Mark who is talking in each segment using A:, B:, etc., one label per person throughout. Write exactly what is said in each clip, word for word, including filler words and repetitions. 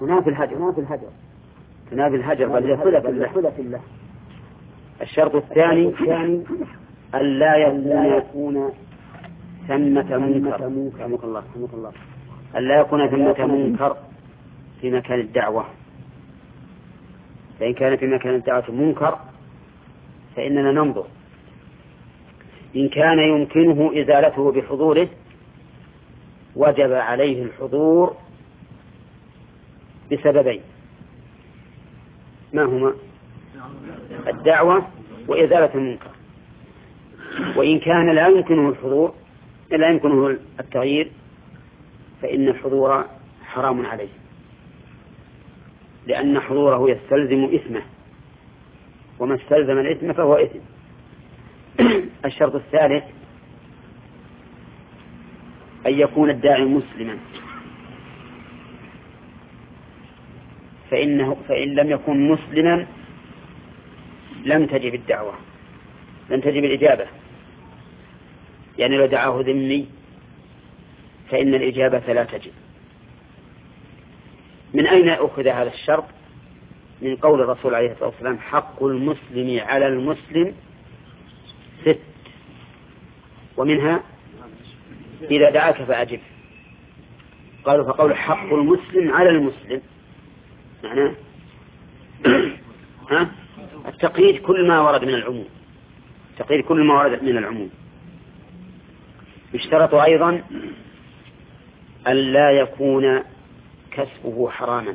A: تنافي الهجر تنافي الهجر تنافي الهجر بل هي صلة الله. الشرط الثاني ألا يكون ثمة منكر رحمك الله ألا يكون ثمة منكر في مكان الدعوة. فإن كان في مكان الدعوة منكر فإننا ننظر إن كان يمكنه إزالته بحضوره وجب عليه الحضور بسببين ما هما الدعوة وإزالة المنكر. وإن كان لا يمكنه الحضور لا يمكنه التغيير فإن الحضور حرام عليه لأن حضوره يستلزم إثمه وما استلزم الإثم فهو إثم. الشرط الثالث أن يكون الداعي مسلما فإنه فإن لم يكن مسلما لم تجب الدعوة لم تجب الإجابة. يعني لو دعاه ذمي فإن الإجابة لا تجب. من أين أخذ هذا الشرط؟ من قول الرسول عليه الصلاة والسلام حق المسلم على المسلم ست ومنها إذا دعاك فأجب. قالوا فقول حق المسلم على المسلم معناه ها التقييد كل ما ورد من العموم تقييد كل ما ورد من العموم. يشترط أيضا أن لا يكون كسبه حراما.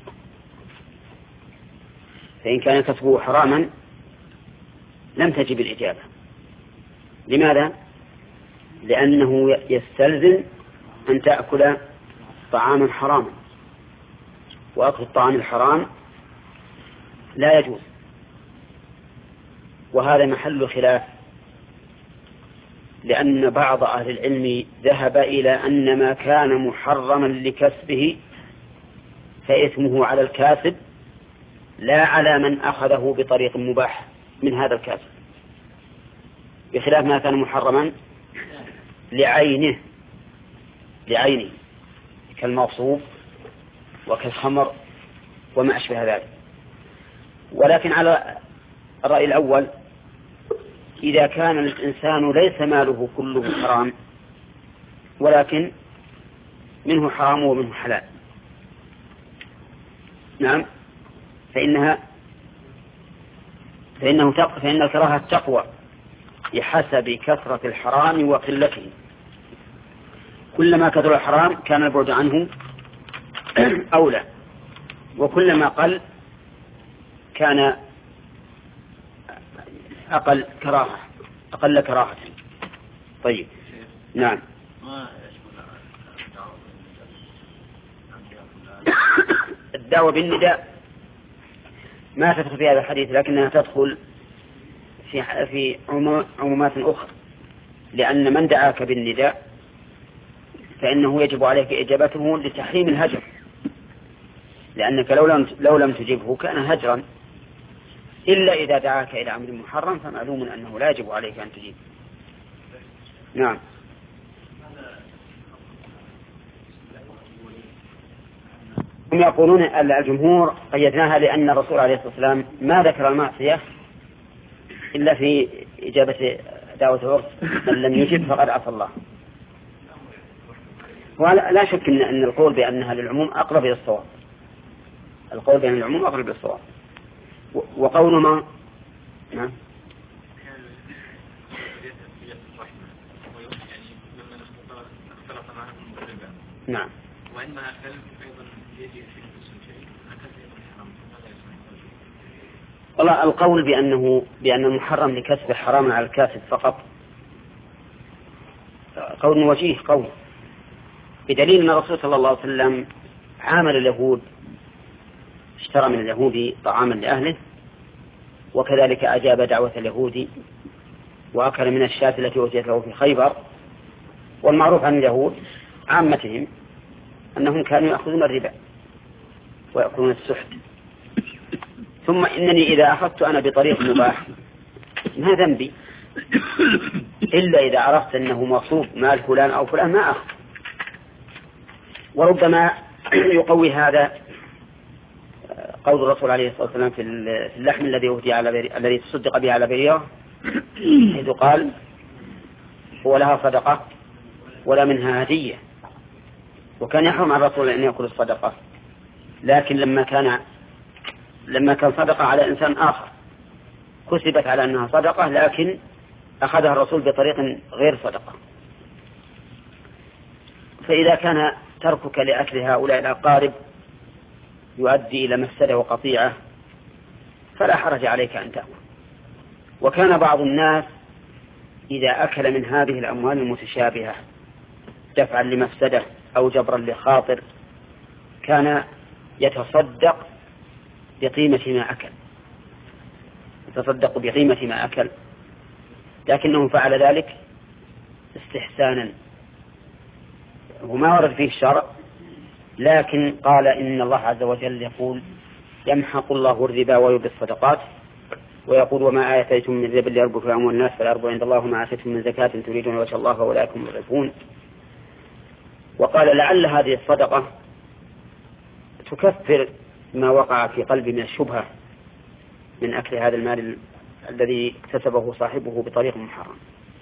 A: فإن كان كسبه حراما لم تجب الإجابة. لماذا؟ لأنه يستلزم أن تأكل طعاما حراما وأكل الطعام الحرام لا يجوز. وهذا محل خلاف لأن بعض أهل العلم ذهب إلى أن ما كان محرما لكسبه فإثمه على الكاسب لا على من أخذه بطريق مباح من هذا الكاسب بخلاف ما كان محرما لعينه لعينه كالمغصوب وكالخمر وما أشبه ذلك. ولكن على الرأي الأول إذا كان الإنسان ليس ماله كله حرام ولكن منه حرام ومنه حلال نعم فإنها فإنه تق... فإن الكراهة تقوى بحسب كثرة الحرام وقلته. كلما كثر الحرام كان البعد عنه أولى وكلما قل كان أقل كراهة أقل كراهة. طيب نعم. الدعوة بالنداء ما تدخل في هذا الحديث لكنها تدخل في في عمومات أخرى لأن من دعاك بالنداء فإنه يجب عليك إجابته لتحريم الهجر لأنك لو لم لو لم تجبه كان هجرا إلا إذا دعاك إلى أمر محرم فمعلوم أنه لا يجب عليك أن تجيب. نعم. هم يقولون أن الجمهور قيدناها لأن الرسول عليه الصلاة والسلام ما ذكر المعصية إلا في إجابة دعوة عرس من لم يجب فقد عصى الله. ولا شك إن, أن القول بأنها للعموم أقرب إلى الصواب. القول بأن العموم أقرب إلى الصواب. وقول ما نعم نعم
B: وإنما أكلم أيضا يجي في نفس الشيء أكلم الحرام هذا يسمى.
A: والله القول بأنه بأن المحرم لكسب حرام على الكاسب فقط قول وجيه قول بدليل أن الرسول صلى الله عليه وسلم عامل اليهود اشترى من اليهود طعاما لأهله وكذلك أجاب دعوة اليهود وأكل من الشاة التي أوتيت له في خيبر. والمعروف عن اليهود عامتهم أنهم كانوا يأخذون الربا ويأكلون السحت. ثم إنني إذا أخذت أنا بطريق مباح ما ذنبي إلا إذا عرفت أنه مصوب مال فلان أو فلان ما أخذ. وربما يقوي هذا قول الرسول عليه الصلاة والسلام في اللحم الذي أهدي على بري... الذي تصدق به على بريرة، حيث قال هو لها صدقة ولا منها هدية. وكان يحرم على الرسول أن يأكل الصدقة، لكن لما كان لما كان صدقة على إنسان آخر كسبت على أنها صدقة، لكن أخذها الرسول بطريق غير صدقة. فإذا كان تركك لأكل هؤلاء الأقارب يؤدي إلى مفسدة وقطيعة فلا حرج عليك أن تأكل. وكان بعض الناس إذا أكل من هذه الأموال المتشابهة دفعا لمفسدة أو جبرا لخاطر كان يتصدق بقيمة ما أكل يتصدق بقيمة ما أكل لكنه فعل ذلك استحسانا، وما ورد فيه الشرع، لكن قال إن الله عز وجل يقول يمحق الله الربا ويربي الصدقات، ويقول وما آتيتم من ربا ليربو في أموال الناس فالأربو عند الله وما آتيتم من زكاة تريدون وجه الله فأولئك هم المضعفون. وقال لعل هذه الصدقة تكفر ما وقع في قلبي من الشبهة من أكل هذا المال الذي اكتسبه صاحبه بطريق محرم.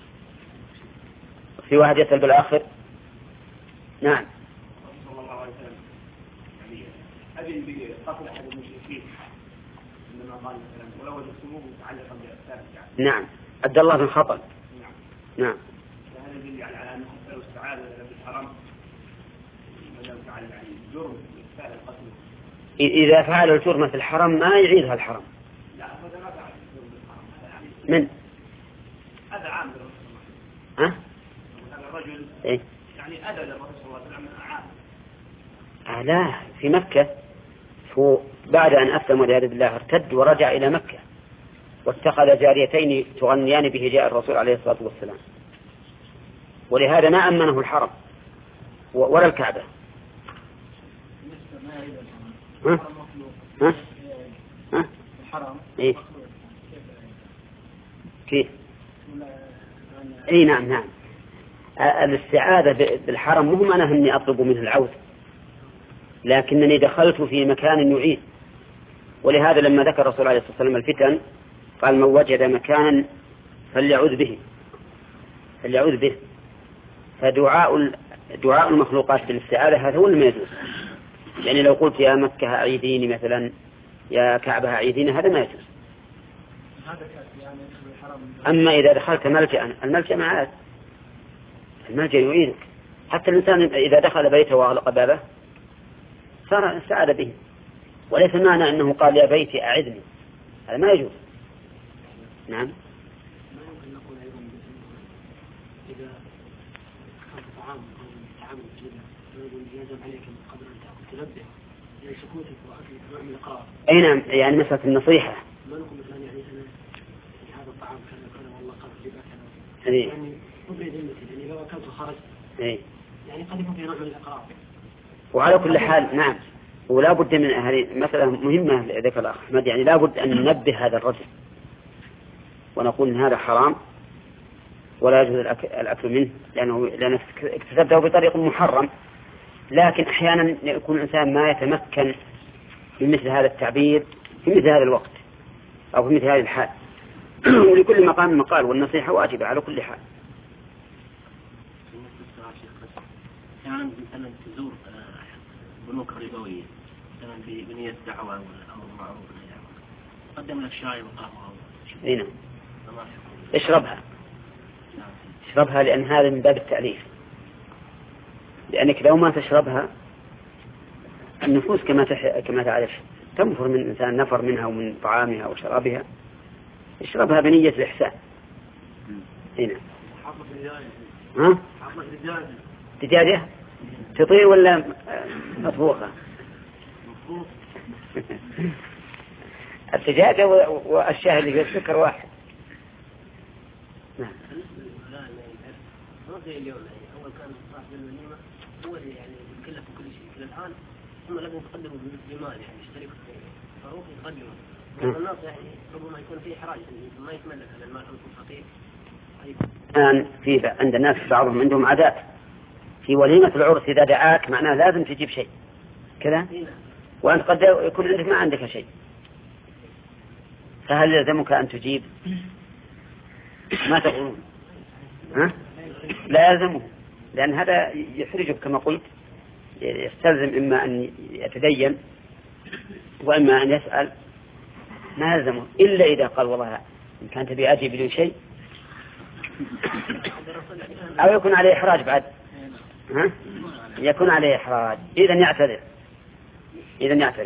A: في واحد يسأل بالآخر. نعم.
C: صلى الله عليه وسلم أذن بقتل أحد المشركين عندما قال مثلا ولو وجدتموه متعلقا بأسباب يعني.
A: نعم. عبد الله بن خطل.
C: نعم.
A: نعم.
C: فهذا يدل يعني على أنه حتى لو استعاذ بالحرام ولو فعل يعني جرم يستاهل القتل.
A: إذا فعل الجرم في الحرم ما يعيدها الحرم.
C: لا هذا ما فعل الجرم بالحرم هذا يعني.
A: من؟
C: هذا عام.
A: ها؟
C: هذا الرجل.
A: إيه؟
C: يعني أدى للرسول صلى الله عليه وسلم عام.
A: آه لا، في مكة هو بعد أن أسلم والعياذ بالله ارتد ورجع إلى مكة واتخذ جاريتين تغنيان به جاء الرسول عليه الصلاة والسلام، ولهذا ما أمنه الحرم ولا الكعبة. ها؟ ها؟ ها؟
C: الحرم.
A: إيه؟ كيف؟ إيه نعم نعم. الاستعاذة بالحرم مو معناه أني أطلب منه العودة، لكنني دخلت في مكان يعيد. ولهذا لما ذكر الرسول عليه الصلاة والسلام الفتن قال من وجد مكانا فليعوذ به فليعوذ به. فدعاء دعاء المخلوقات بالاستعاذة هذا هو اللي ما يجوز. يعني لو قلت يا مكة أعيذيني مثلا، يا كعبة أعيذيني، هذا ما يجوز. أما إذا دخلت ملجأ، الملجأ معاد، الملجأ يعيدك. حتى الإنسان إذا دخل بيته وأغلق بابه صار استعاذ به، وليس معنى أنه قال يا بيتي أعذني، هذا ما يجوز. نعم.
D: ما يمكن نقول أيضا إذا كان طعام أو تعامل جدا يجب عليك قبل أن تأكل تنبه يعني سكوتك وأكلك نوع من الإقرار.
A: أي نعم، يعني مسألة النصيحة.
D: ما نقول مثلا يعني أنا هذا الطعام كذا كذا والله قال ربا كذا.
A: إيه.
D: يعني أبري ذمتي يعني لو أكلت وخرجت.
A: إيه.
D: يعني قد يكون في نوع من الإقرار.
A: وعلى كل حال نعم، ولا بد من هذه مسألة مهمة ذكر الأخ أحمد، يعني لا بد أن ننبه هذا الرجل ونقول إن هذا حرام ولا يجوز الأكل منه لأنه لأنه اكتسبته بطريق محرم. لكن أحيانا يكون الإنسان ما يتمكن من مثل هذا التعبير في مثل هذا الوقت أو في مثل هذه الحال. ولكل مقام مقال، والنصيحة واجبة على كل حال.
E: يعني مثلا تزور بنوك ربوية مثلا بنية دعوة ولا أمر معروف قدم لك شاي وقهوة.
A: هنا اشربها اشربها لأن هذا من باب التأليف، لأنك لو ما تشربها النفوس كما تح... كما تعرف تنفر من الإنسان نفر منها ومن طعامها وشرابها. اشربها بنية الإحسان. هنا ها؟ دجاجة تطير ولا مطبوخة؟ الدجاجة والشاي اللي فيه السكر واحد. نعم.
D: ما زي اليوم يعني أول كان صاحب الوليمة هو اللي يعني يتكلف كل شيء، الآن هم لازم يقدروا بمال يعني يشتركوا فروح يقدموا. الناس يعني ربما يكون فيه إحراج ما يتملك هذا المال أو يكون فقير.
A: الآن في عند الناس بعضهم عندهم عادات في وليمة العرس إذا دعاك معناه لازم تجيب شيء كذا. وأنت قد يكون عندك ما عندك شيء، فهل يلزمك أن تجيب؟ ما تقولون؟ ها؟ لا يلزمه، لأن هذا يحرجك كما قلت، يستلزم إما أن يتدين وإما أن يسأل، ما يلزمه إلا إذا قال والله إن كانت بأجي بدون شيء، أو يكون عليه إحراج بعد. ها؟ يكون عليه إحراج، إذن يعتذر، إذن يعتذر.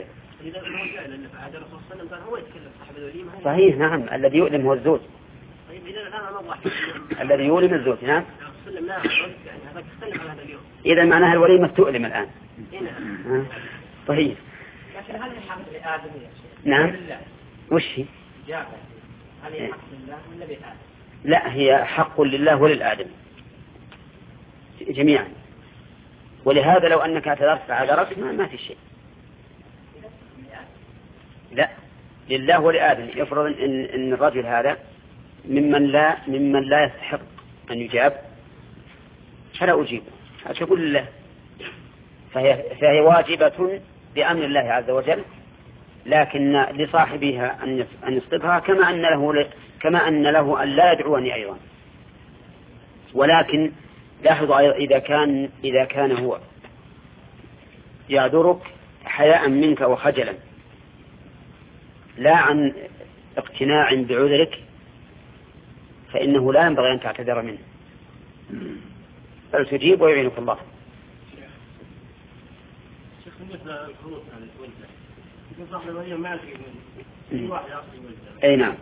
A: صحيح، نعم، الذي يؤلم هو الزوج. الذي يؤلم الزوج، نعم. إذا معناها الوليمة تؤلم الآن. طيب.
D: لكن هل الحق لآدم؟
A: نعم. وش هي؟
D: هل هي حق لله ولا لآدم؟
A: لا، هي حق لله وللآدم جميعا، ولهذا لو أنك اعتذرت عذرت ما, ما في شيء. لا، لله ولآدم. يفرض إن, إن الرجل هذا ممن لا ممن لا يستحق أن يجاب، فلا أجيبه، أقول لله، فهي, فهي واجبة بأمر الله عز وجل، لكن لصاحبها أن يسقطها، كما أن له كما أن له أن لا يدعوني أيضا. ولكن لاحظوا إذا كان إذا كان هو يعذرك حياء منك وخجلا، لا عن اقتناع بعذرك، فإنه لا ينبغي أن تعتذر منه، بل تجيب ويعينك الله.
E: شيخ بالنسبة للخروج على الولدة، يكون صاحب الوليمة ما يعرف يقول واحد يعصي الولدة.
A: أي نعم.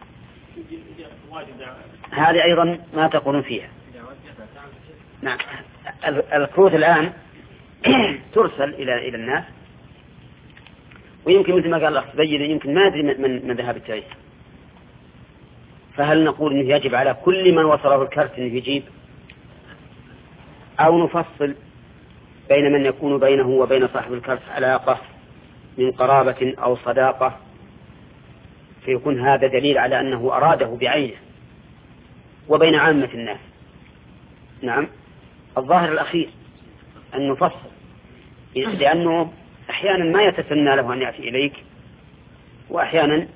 A: هذه أيضا ما تقولون فيها. نعم. الكروت الآن ترسل إلى إلى الناس، ويمكن مثل ما قال الأخ تبين يمكن ما أدري من من ذهب التاريخ، فهل نقول إنه يجب على كل من وصله الكرت إنه يجيب، أو نفصل بين من يكون بينه وبين صاحب الكرت علاقة من قرابة أو صداقة، فيكون هذا دليل على أنه أراده بعينه، وبين عامة الناس؟ نعم، الظاهر الأخير أن نفصل، لأنه أحيانا ما يتسنى له أن يأتي إليك، وأحيانا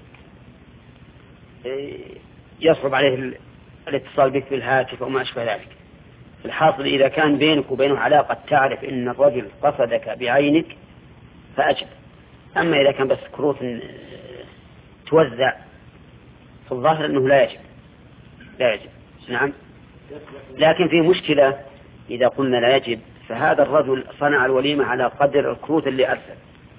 A: يصعب عليه الاتصال بك بالهاتف وما أشبه ذلك. الحاصل إذا كان بينك وبينه علاقة تعرف أن الرجل قصدك بعينك فأجب. أما إذا كان بس كروت توزع، في الظاهر أنه لا يجب لا يجب نعم. لكن في مشكلة إذا قلنا لا يجب، فهذا الرجل صنع الوليمة على قدر الكروت اللي أرسل،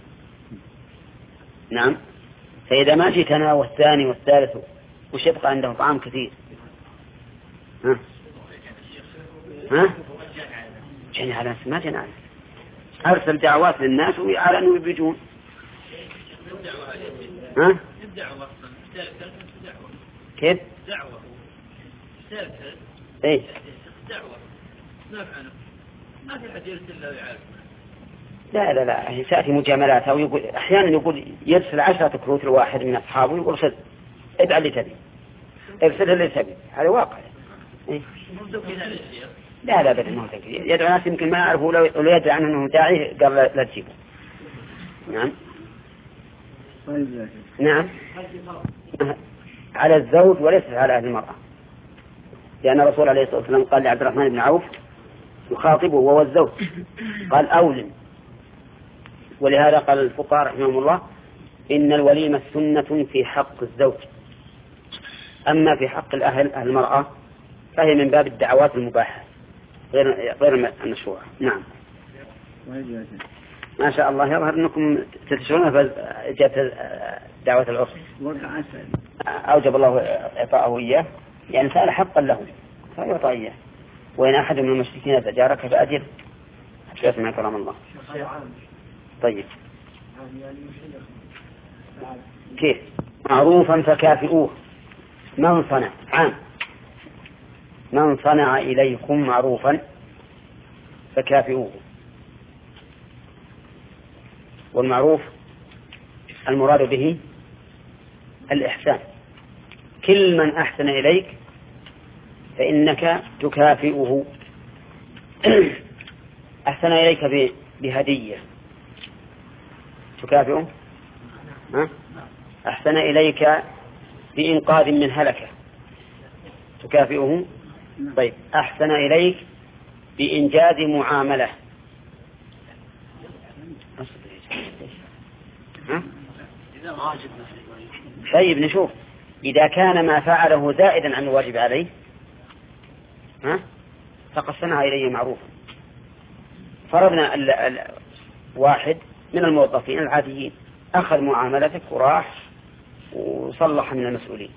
A: نعم. فإذا ما جئتنا والثاني والثالث وش يبقى عنده طعام كثير؟ ها ها جني على ناس ما جني، أرسل دعوات للناس وعلى أنه يبيجون. ها كيف
B: دعوة
A: ايه
B: دعوة ما فعله ما في حد يرسل له يعرف.
A: لا لا لا هي تأتي مجاملات، أو يقول أحيانا يقول يرسل عشرة كروت لواحد من أصحابه ويقول ارسل ادعى اللي تبي، ارسل اللي تبي، هذا واقع. إيه؟ لا لا بدل ما هو تكذيب، يدعو ناس يمكن ما يعرفوا، لو يدعي عنه أنه داعي قال لا تجيبه. نعم نعم على الزوج وليس على أهل المرأة، لأن الرسول عليه الصلاة والسلام قال لعبد الرحمن بن عوف يخاطبه وهو الزوج، قال أولم. ولهذا قال الفقهاء رحمهم الله إن الوليمة سنة في حق الزوج، أما في حق الأهل أهل المرأة فهي من باب الدعوات المباحة غير غير المشروعة. نعم ما شاء الله، يظهر أنكم تتشعرون فجاءت دعوة العرس أوجب الله إعطاءه إياه، يعني سأل حقا له فيعطى إياه. وإن أحد من المشركين تجارك فأجر حتى يسمع كلام الله. طيب كيف معروفا فكافئوه، من صنع عام من صنع إليكم معروفا فكافئوه. والمعروف المراد به الإحسان، كل من أحسن إليك فإنك تكافئه. أحسن إليك بهدية تكافئه؟ ها؟ أحسن إليك بإنقاذ من هلكة تكافئه؟ طيب أحسن إليك بإنجاز معاملة. ها؟ طيب نشوف إذا كان ما فعله زائدا عن الواجب عليه ها؟ فقد صنع إليه معروفا. فرضنا واحد من الموظفين العاديين أخذ معاملتك وراح وصلح من المسؤولين،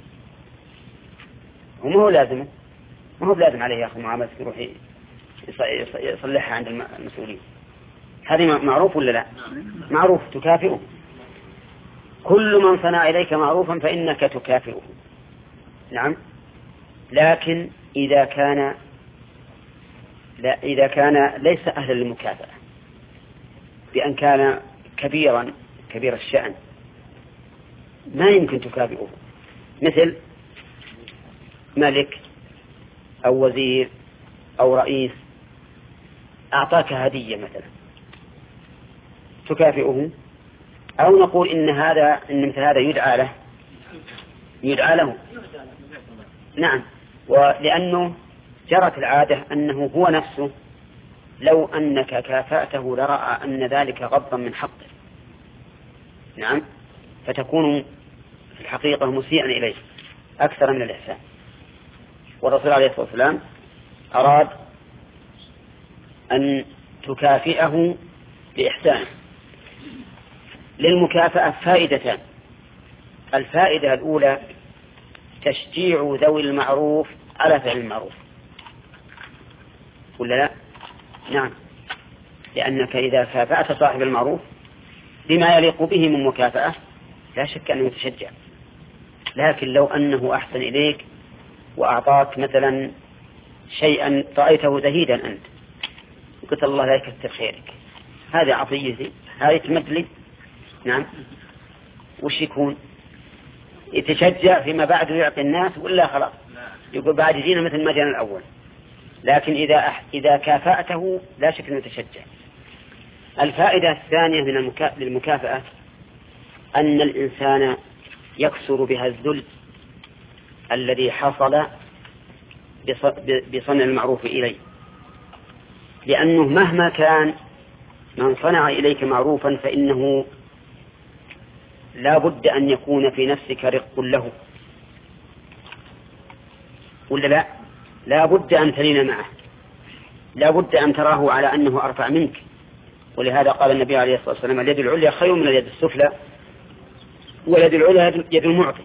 A: وما هو لازم ما هو لازم عليه يأخذ معاملتك يروح يصلحها عند المسؤولين. هذه معروف ولا لا؟ معروف تكافئه. كل من صنع إليك معروفا فإنك تكافئه. نعم. لكن إذا كان لا إذا كان ليس أهلا للمكافأة بأن كان كبيرا كبير الشأن ما يمكن تكافئه، مثل ملك أو وزير أو رئيس أعطاك هدية مثلا تكافئه، أو نقول إن هذا إن مثل هذا يدعى له يدعى له نعم. ولأنه جرت العادة أنه هو نفسه لو أنك كافأته لرأى أن ذلك غضا من حقه. نعم. فتكون في الحقيقة مسيئا إليه أكثر من الإحسان. والرسول عليه الصلاة والسلام أراد أن تكافئه بإحسانه. للمكافأة فائدتان. الفائدة الأولى تشجيع ذوي المعروف على فعل المعروف ولا لا؟ نعم. لأنك إذا كافأت صاحب المعروف بما يليق به من مكافأة لا شك أنه يتشجع. لكن لو أنه أحسن إليك وأعطاك مثلا شيئا رأيته زهيدا أنت قلت الله لا يكثر خيرك، هذه عطيتي هذه تمدلي. نعم. وش يكون؟ يتشجع فيما بعد يعطي الناس ولا خلاص يقول بعد يجينا مثل ما جانا الأول. لكن إذا أح... إذا كافأته لا شك أنه يتشجع. الفائدة الثانية من المكا... للمكافأة أن الإنسان يكسر بها الذل الذي حصل بص... بصنع المعروف إليه، لأنه مهما كان من صنع إليك معروفا فإنه لا بد أن يكون في نفسك رق له ولا لا؟ لا بد أن تلين معه، لا بد أن تراه على أنه أرفع منك. ولهذا قال النبي عليه الصلاة والسلام اليد العليا خير من اليد السفلى واليد العليا يد المعطي.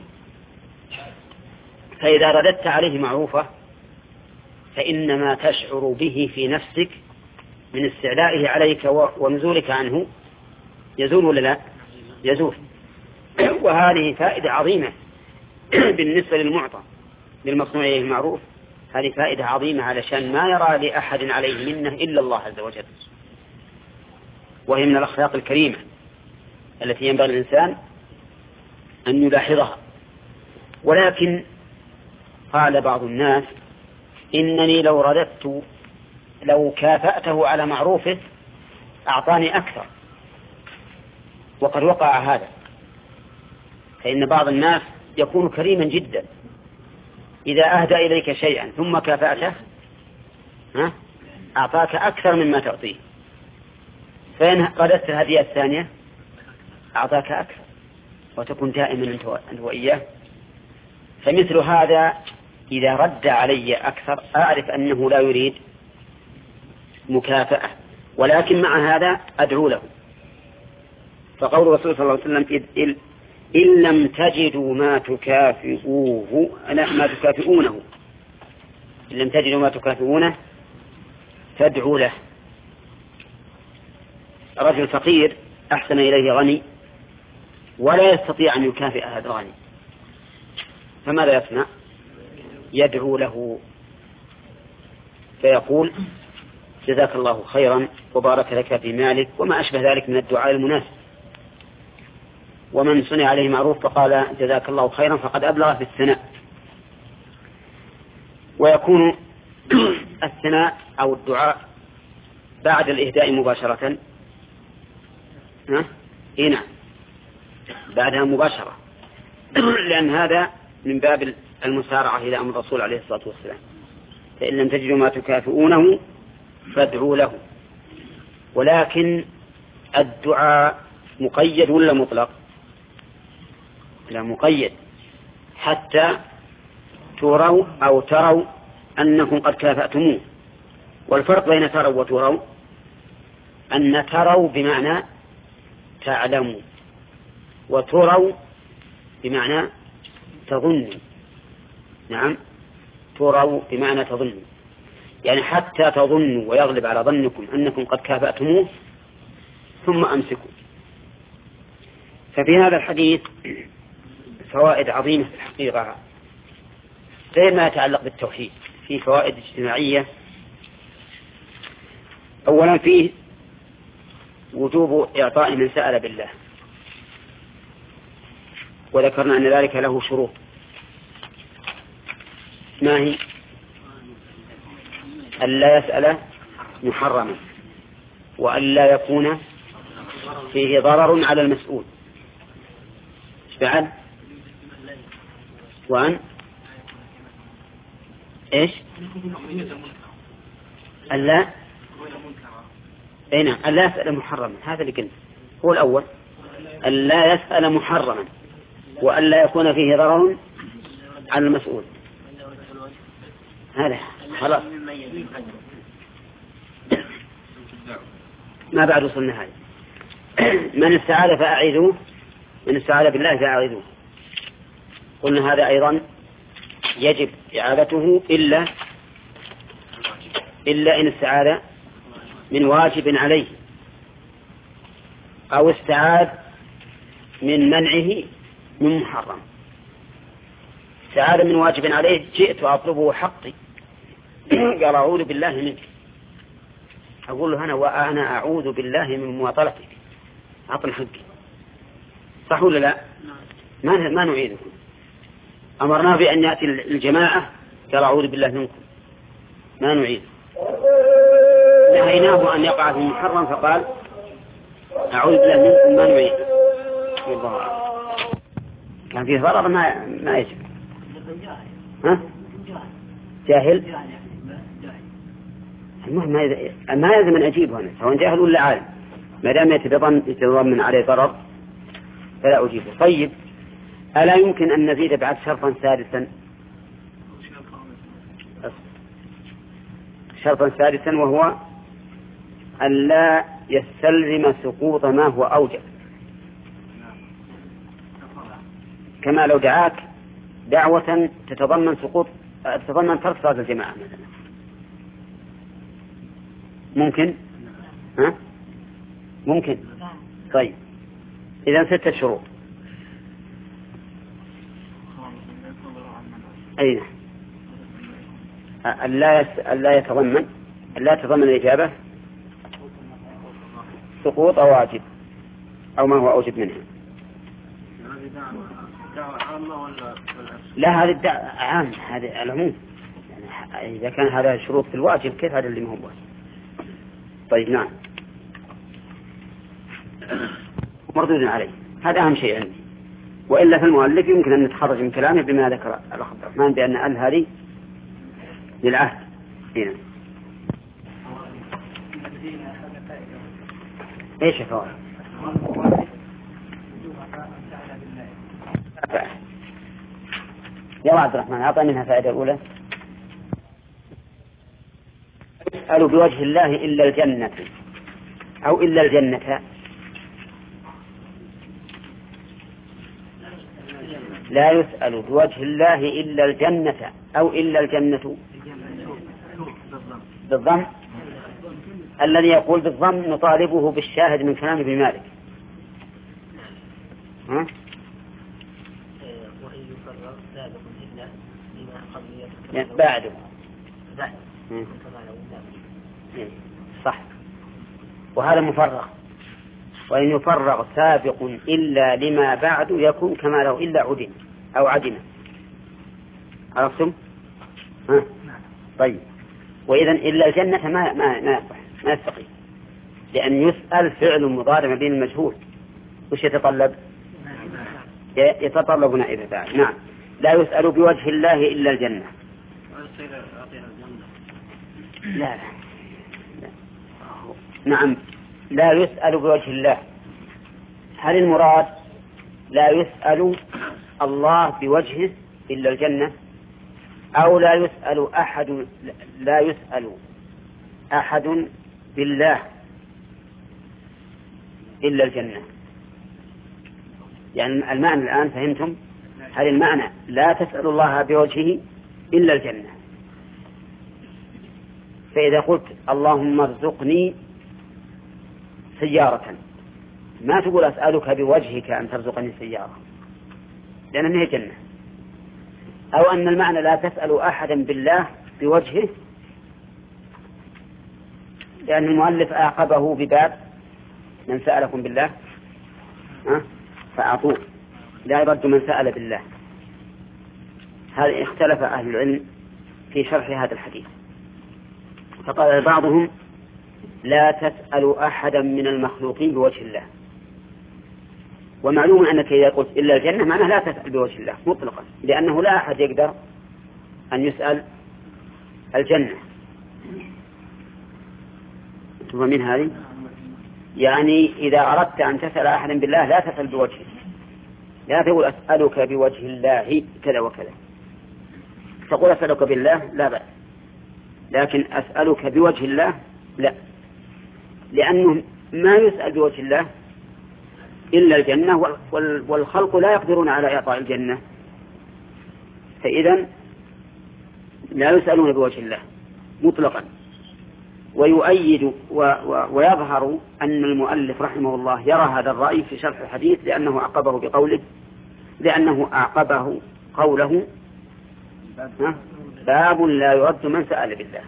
A: فإذا رددت عليه معروفة فإنما تشعر به في نفسك من استعلائه عليك ونزولك عنه يزول ولا لا؟ يزول. وهذه فائدة عظيمة بالنسبة للمعطى للمصنوع إليه المعروف. هذه فائدة عظيمة علشان ما يرى لأحد عليه منه إلا الله عز وجل، وهي من الأخلاق الكريمة التي ينبغي الإنسان أن يلاحظها. ولكن قال بعض الناس إنني لو رددت لو كافأته على معروفه أعطاني أكثر، وقد وقع هذا. فإن بعض الناس يكون كريما جدا إذا أهدى إليك شيئا ثم كافأته ها أعطاك أكثر مما تعطيه، فإن رددت الهدية الثانية أعطاك أكثر، وتكون دائما أنت وإياه. فمثل هذا إذا رد علي أكثر أعرف أنه لا يريد مكافأة، ولكن مع هذا أدعو له. فقول الرسول صلى الله عليه وسلم إذ إن لم تجدوا ما تكافئوه لا ما تكافئونه إن لم تجدوا ما تكافئونه فادعوا له. رجل فقير أحسن إليه غني ولا يستطيع أن يكافئ هذا الغني، فماذا يصنع؟ يدعو له فيقول جزاك الله خيرا وبارك لك في مالك وما أشبه ذلك من الدعاء المناسب. ومن صنع عليه معروف فقال جزاك الله خيرا فقد أبلغ في الثناء. ويكون الثناء أو الدعاء بعد الإهداء مباشرة هنا بعدها مباشرة لأن هذا من باب المسارعة إلى أمر الرسول عليه الصلاة والسلام. فإن لم تجدوا ما تكافئونه فادعوا له. ولكن الدعاء مقيد ولا مطلق؟ لا، مقيد، حتى تروا أو تروا أنكم قد كافأتموه. والفرق بين تروا وتروا أن تروا بمعنى تعلموا، وتروا بمعنى تظنوا. نعم، تروا بمعنى تظنوا، يعني حتى تظنوا ويغلب على ظنكم أنكم قد كافأتموه ثم أمسكوا. ففي هذا الحديث فوائد عظيمة في الحقيقة، غير ما يتعلق بالتوحيد، في فوائد اجتماعية. أولا فيه وجوب إعطاء من سأل بالله، وذكرنا أن ذلك له شروط. ما هي؟ ألا يسأل محرما، وألا يكون فيه ضرر على المسؤول. ايش بعد؟ وأن ايش؟ ألا اين ألا يسأل محرما، هذا اللي قلنا هو الأول. ألا يسأل محرما وألا يكون فيه ضرر على المسؤول. هذا خلاص ما بعد وصلنا هذا. من استعاذ فأعيذوه، من استعاذ بالله فأعيذوه. قلنا هذا أيضا يجب إعادته إلا إلا إن استعاذ من واجب عليه أو استعاذ من منعه من محرم. استعاذ من واجب عليه، جئت أطلبه حقي، قال أعوذ بالله منك، أقول له أنا وأنا أعوذ بالله من مواطلتك، أعطني حقي. صح ولا لا؟ ما ما نعيدكم. أمرنا بأن يأتي الجماعة قال أعوذ بالله منكم، ما نعيد. نهيناه أن يقع في المحرم فقال أعوذ بالله منكم، ما نعيد. كان فيه ضرر ما ما يجب. ها؟ جاهل؟ المهم ما يلزم أن أجيبه أنا، سواء جاهل ولا عالم، ما دام يتضمن عليه ضرر فلا أجيبه. طيب، ألا يمكن أن نزيد بعد شرطا سادسا؟ شرطا سادسا وهو أن لا يستلزم سقوط ما هو أوجب، كما لو دعاك دعوة تتضمن سقوط تتضمن ترك صلاة الجماعة مثلا، ممكن؟ ها؟ ممكن. طيب، إذا ستة شروط. أين؟ ألا يس... ألا يتضمن ألا يتضمن الإجابة سقوط أو واجب أو ما هو أوجب منها. لا، هذه الدعوة عام، هذا العموم. يعني إذا كان هذا شروط في الواجب كيف هذا اللي ما هو واجب؟ طيب، نعم، مردود عليه. هذا أهم شيء عندي. وإلا في المؤلف يمكن أن نتخرج من كلامه بما ذكر الأخ عبد الرحمن بأن أل هذه للعهد. هنا ايش الفوائد؟ يا عبد الرحمن أعطى منها فائدة الأولى. يسأل بوجه الله إلا الجنة أو إلا الجنة. لا يسأل بوجه الله إلا الجنة أو إلا الجنة بالضم. الذي يقول بالضم نطالبه بالشاهد من كلام ابن مالك. ها؟ بعده صح، وهذا مفرغ. وإن يفرغ سابق إلا لما بعد يكون كما لو إلا عدم أو عدم. عرفتم؟ ها؟ طيب، وإذا إلا الجنة ما ما ما يصح، ما يستقيم، لأن يسأل فعل مضارع بين المجهول وش يتطلب؟ يتطلب نائب فاعل. نعم. لا يسأل بوجه الله إلا الجنة. لا لا, لا. نعم لا يسأل بوجه الله. هل المراد لا يسأل الله بوجهه إلا الجنة، أو لا يسأل أحد لا يسأل أحد بالله إلا الجنة؟ يعني المعنى الآن فهمتم؟ هل المعنى لا تسأل الله بوجهه إلا الجنة؟ فإذا قلت اللهم ارزقني سيارة، ما تقول أسألك بوجهك أن ترزقني سيارة، لأنها هي جنة. أو أن المعنى لا تسأل أحدا بالله بوجهه، لأن المؤلف أعقبه بباب من سألكم بالله فأعطوه، لا يرد من سأل بالله. هذا اختلف أهل العلم في شرح هذا الحديث، فقال بعضهم لا تسأل أحدا من المخلوقين بوجه الله. ومعلوم أنك إذا قلت إلا الجنة معناه لا تسأل بوجه الله مطلقا، لأنه لا أحد يقدر أن يسأل الجنة. ومن هذه يعني إذا أردت أن تسأل أحدا بالله لا تسأل بوجهه، لا تقول أسألك بوجه الله كذا وكذا، تقول أسألك بالله لا بأس، لكن أسألك بوجه الله لا، لأنه ما يسأل بوجه الله إلا الجنة، والخلق لا يقدرون على إعطاء الجنة، فإذا لا يسألون بوجه الله مطلقا. ويؤيد و و ويظهر أن المؤلف رحمه الله يرى هذا الرأي في شرح الحديث، لأنه أعقبه بقوله لأنه أعقبه قوله باب لا يرد من سأل بالله.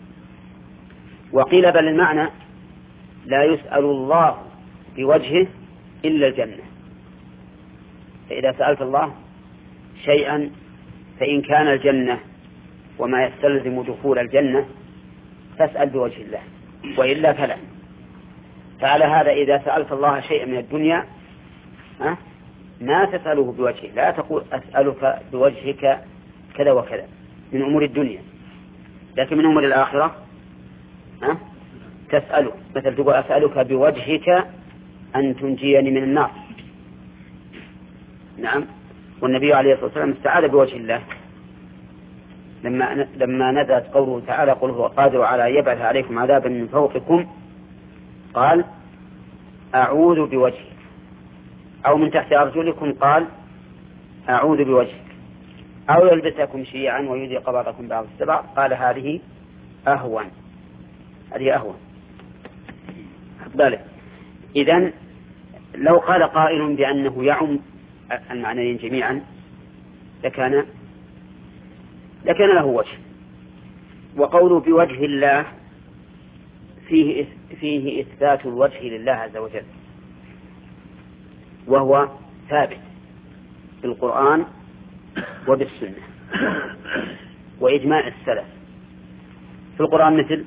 A: وقيل بل المعنى لا يسأل الله بوجهه إلا الجنة، فإذا سألت الله شيئا فإن كان الجنة وما يستلزم دخول الجنة فاسأل بوجه الله، وإلا فلا. فعلى هذا إذا سألت الله شيئا من الدنيا ما تسأله بوجهه، لا تقول أسألك بوجهك كذا وكذا من أمور الدنيا، لكن من أمور الآخرة تسأله، مثل تقول أسألك بوجهك أن تنجيني من النار. نعم. والنبي عليه الصلاة والسلام استعاذ بوجه الله لما لما نزلت قوله تعالى قل هو قادر على أن يبعث عليكم عذابا من فوقكم، قال أعوذ بوجهك، أو من تحت أرجلكم قال أعوذ بوجهك، أو يلبسكم شيعا ويذيق بعضكم بعض السبع، قال هذه أهون، هذه أهون. بالك إذن لو قال قائل بأنه يعم المعنيين جميعا لكان لكان له وجه. وقوله بوجه الله فيه فيه إثبات الوجه لله عز وجل، وهو ثابت في القرآن وبالسنة وإجماع السلف. في القرآن مثل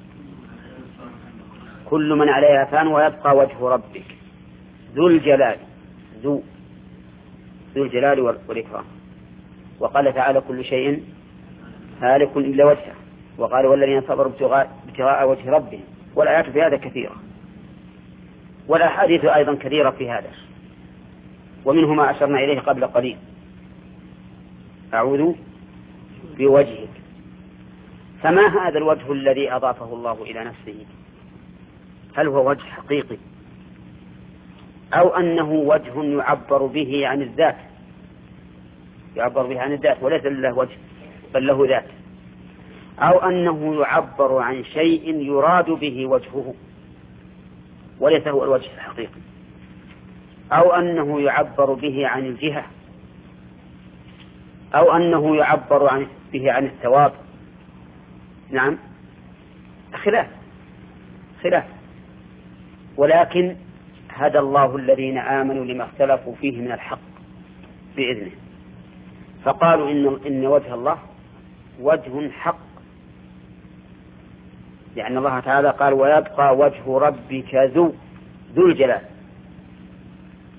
A: كل من عليها فان ويبقى وجه ربك ذو الجلال ذو ذو الجلال والإكرام. وقال تعالى كل شيء هالك إلا وجهه، وقال والذين صبروا ابتغاء وجه ربهم. والآيات في هذا كثيرة، والأحاديث أيضا كثيرة في هذا، ومنه ما أشرنا إليه قبل قليل أعوذ بوجهك. فما هذا الوجه الذي أضافه الله إلى نفسه؟ هل هو وجه حقيقي أو أنه وجه يعبر به عن الذات، يعبر به عن الذات وليس له وجه بل له ذات، أو أنه يعبر عن شيء يراد به وجهه وليس هو الوجه الحقيقي، أو أنه يعبر به عن الجهة، أو أنه يعبر عن به عن الثواب. نعم خلاف خلاف ولكن هدى الله الذين آمنوا لما اختلفوا فيه من الحق بإذنه، فقالوا إن, إن وجه الله وجه حق، لأن الله تعالى قال ويبقى وجه ربك ذو ذو الجلال،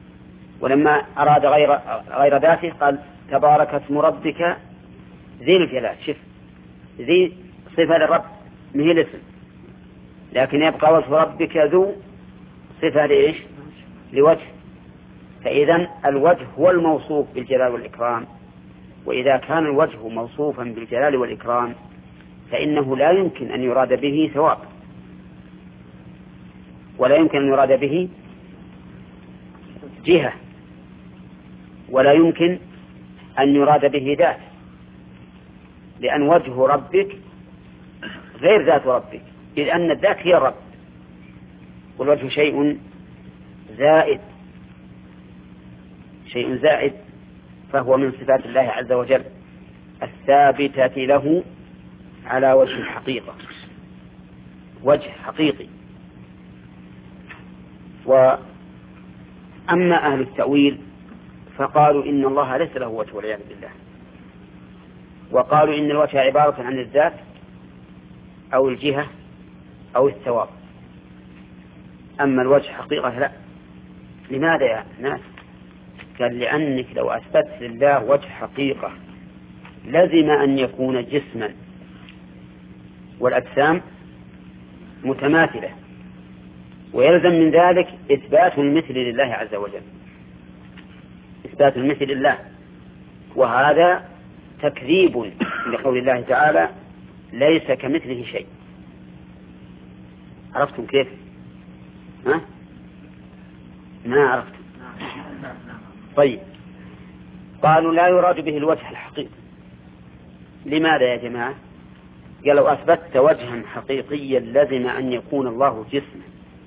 A: ولما أراد غير غير ذاته قال تبارك اسم ربك ذي الجلال. شف ذي صفة للرب ما هي الاسم، لكن يبقى وجه ربك ذو صفة لإيش؟ لوجه. فإذا الوجه هو الموصوف بالجلال والإكرام، وإذا كان الوجه موصوفا بالجلال والإكرام فإنه لا يمكن أن يراد به ثواب، ولا يمكن أن يراد به جهة، ولا يمكن أن يراد به ذات، لأن وجه ربك غير ذات ربك، إذ أن الذات هي الرب، والوجه شيء زائد، شيء زائد، فهو من صفات الله عز وجل الثابتة له على وجه الحقيقة، وجه حقيقي. وأما أهل التأويل فقالوا إن الله ليس له وجه والعياذ بالله، وقالوا إن الوجه عبارة عن الذات أو الجهة أو الثواب، أما الوجه حقيقة لا. لماذا يا ناس؟ قال لأنك لو أثبت لله وجه حقيقة لزم أن يكون جسما، والأجسام متماثلة، ويلزم من ذلك إثبات المثل لله عز وجل، إثبات المثل لله، وهذا تكذيب لقول الله تعالى ليس كمثله شيء. عرفتم كيف؟ ها؟ ما عرفتم. طيب، قالوا لا يراد به الوجه الحقيقي. لماذا يا جماعة؟ قالوا أثبتت وجها حقيقيا لازم أن يكون الله جسما،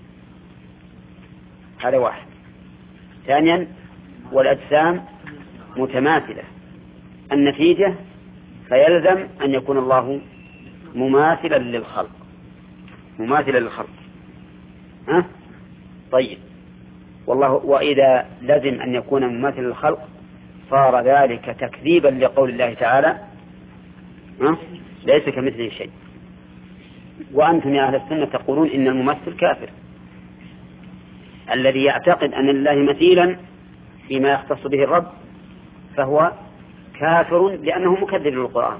A: هذا واحد. ثانيا والأجسام متماثلة، النتيجة فيلزم أن يكون الله مماثلا للخلق، مماثلا للخلق. ها؟ طيب، والله وإذا لزم أن يكون مماثلا للخلق صار ذلك تكذيبا لقول الله تعالى ها؟ ليس كمثله شيء. وأنتم يا أهل السنة تقولون إن الممثل كافر، الذي يعتقد أن لله مثيلا فيما يختص به الرب فهو كافر لأنه مكذب للقرآن.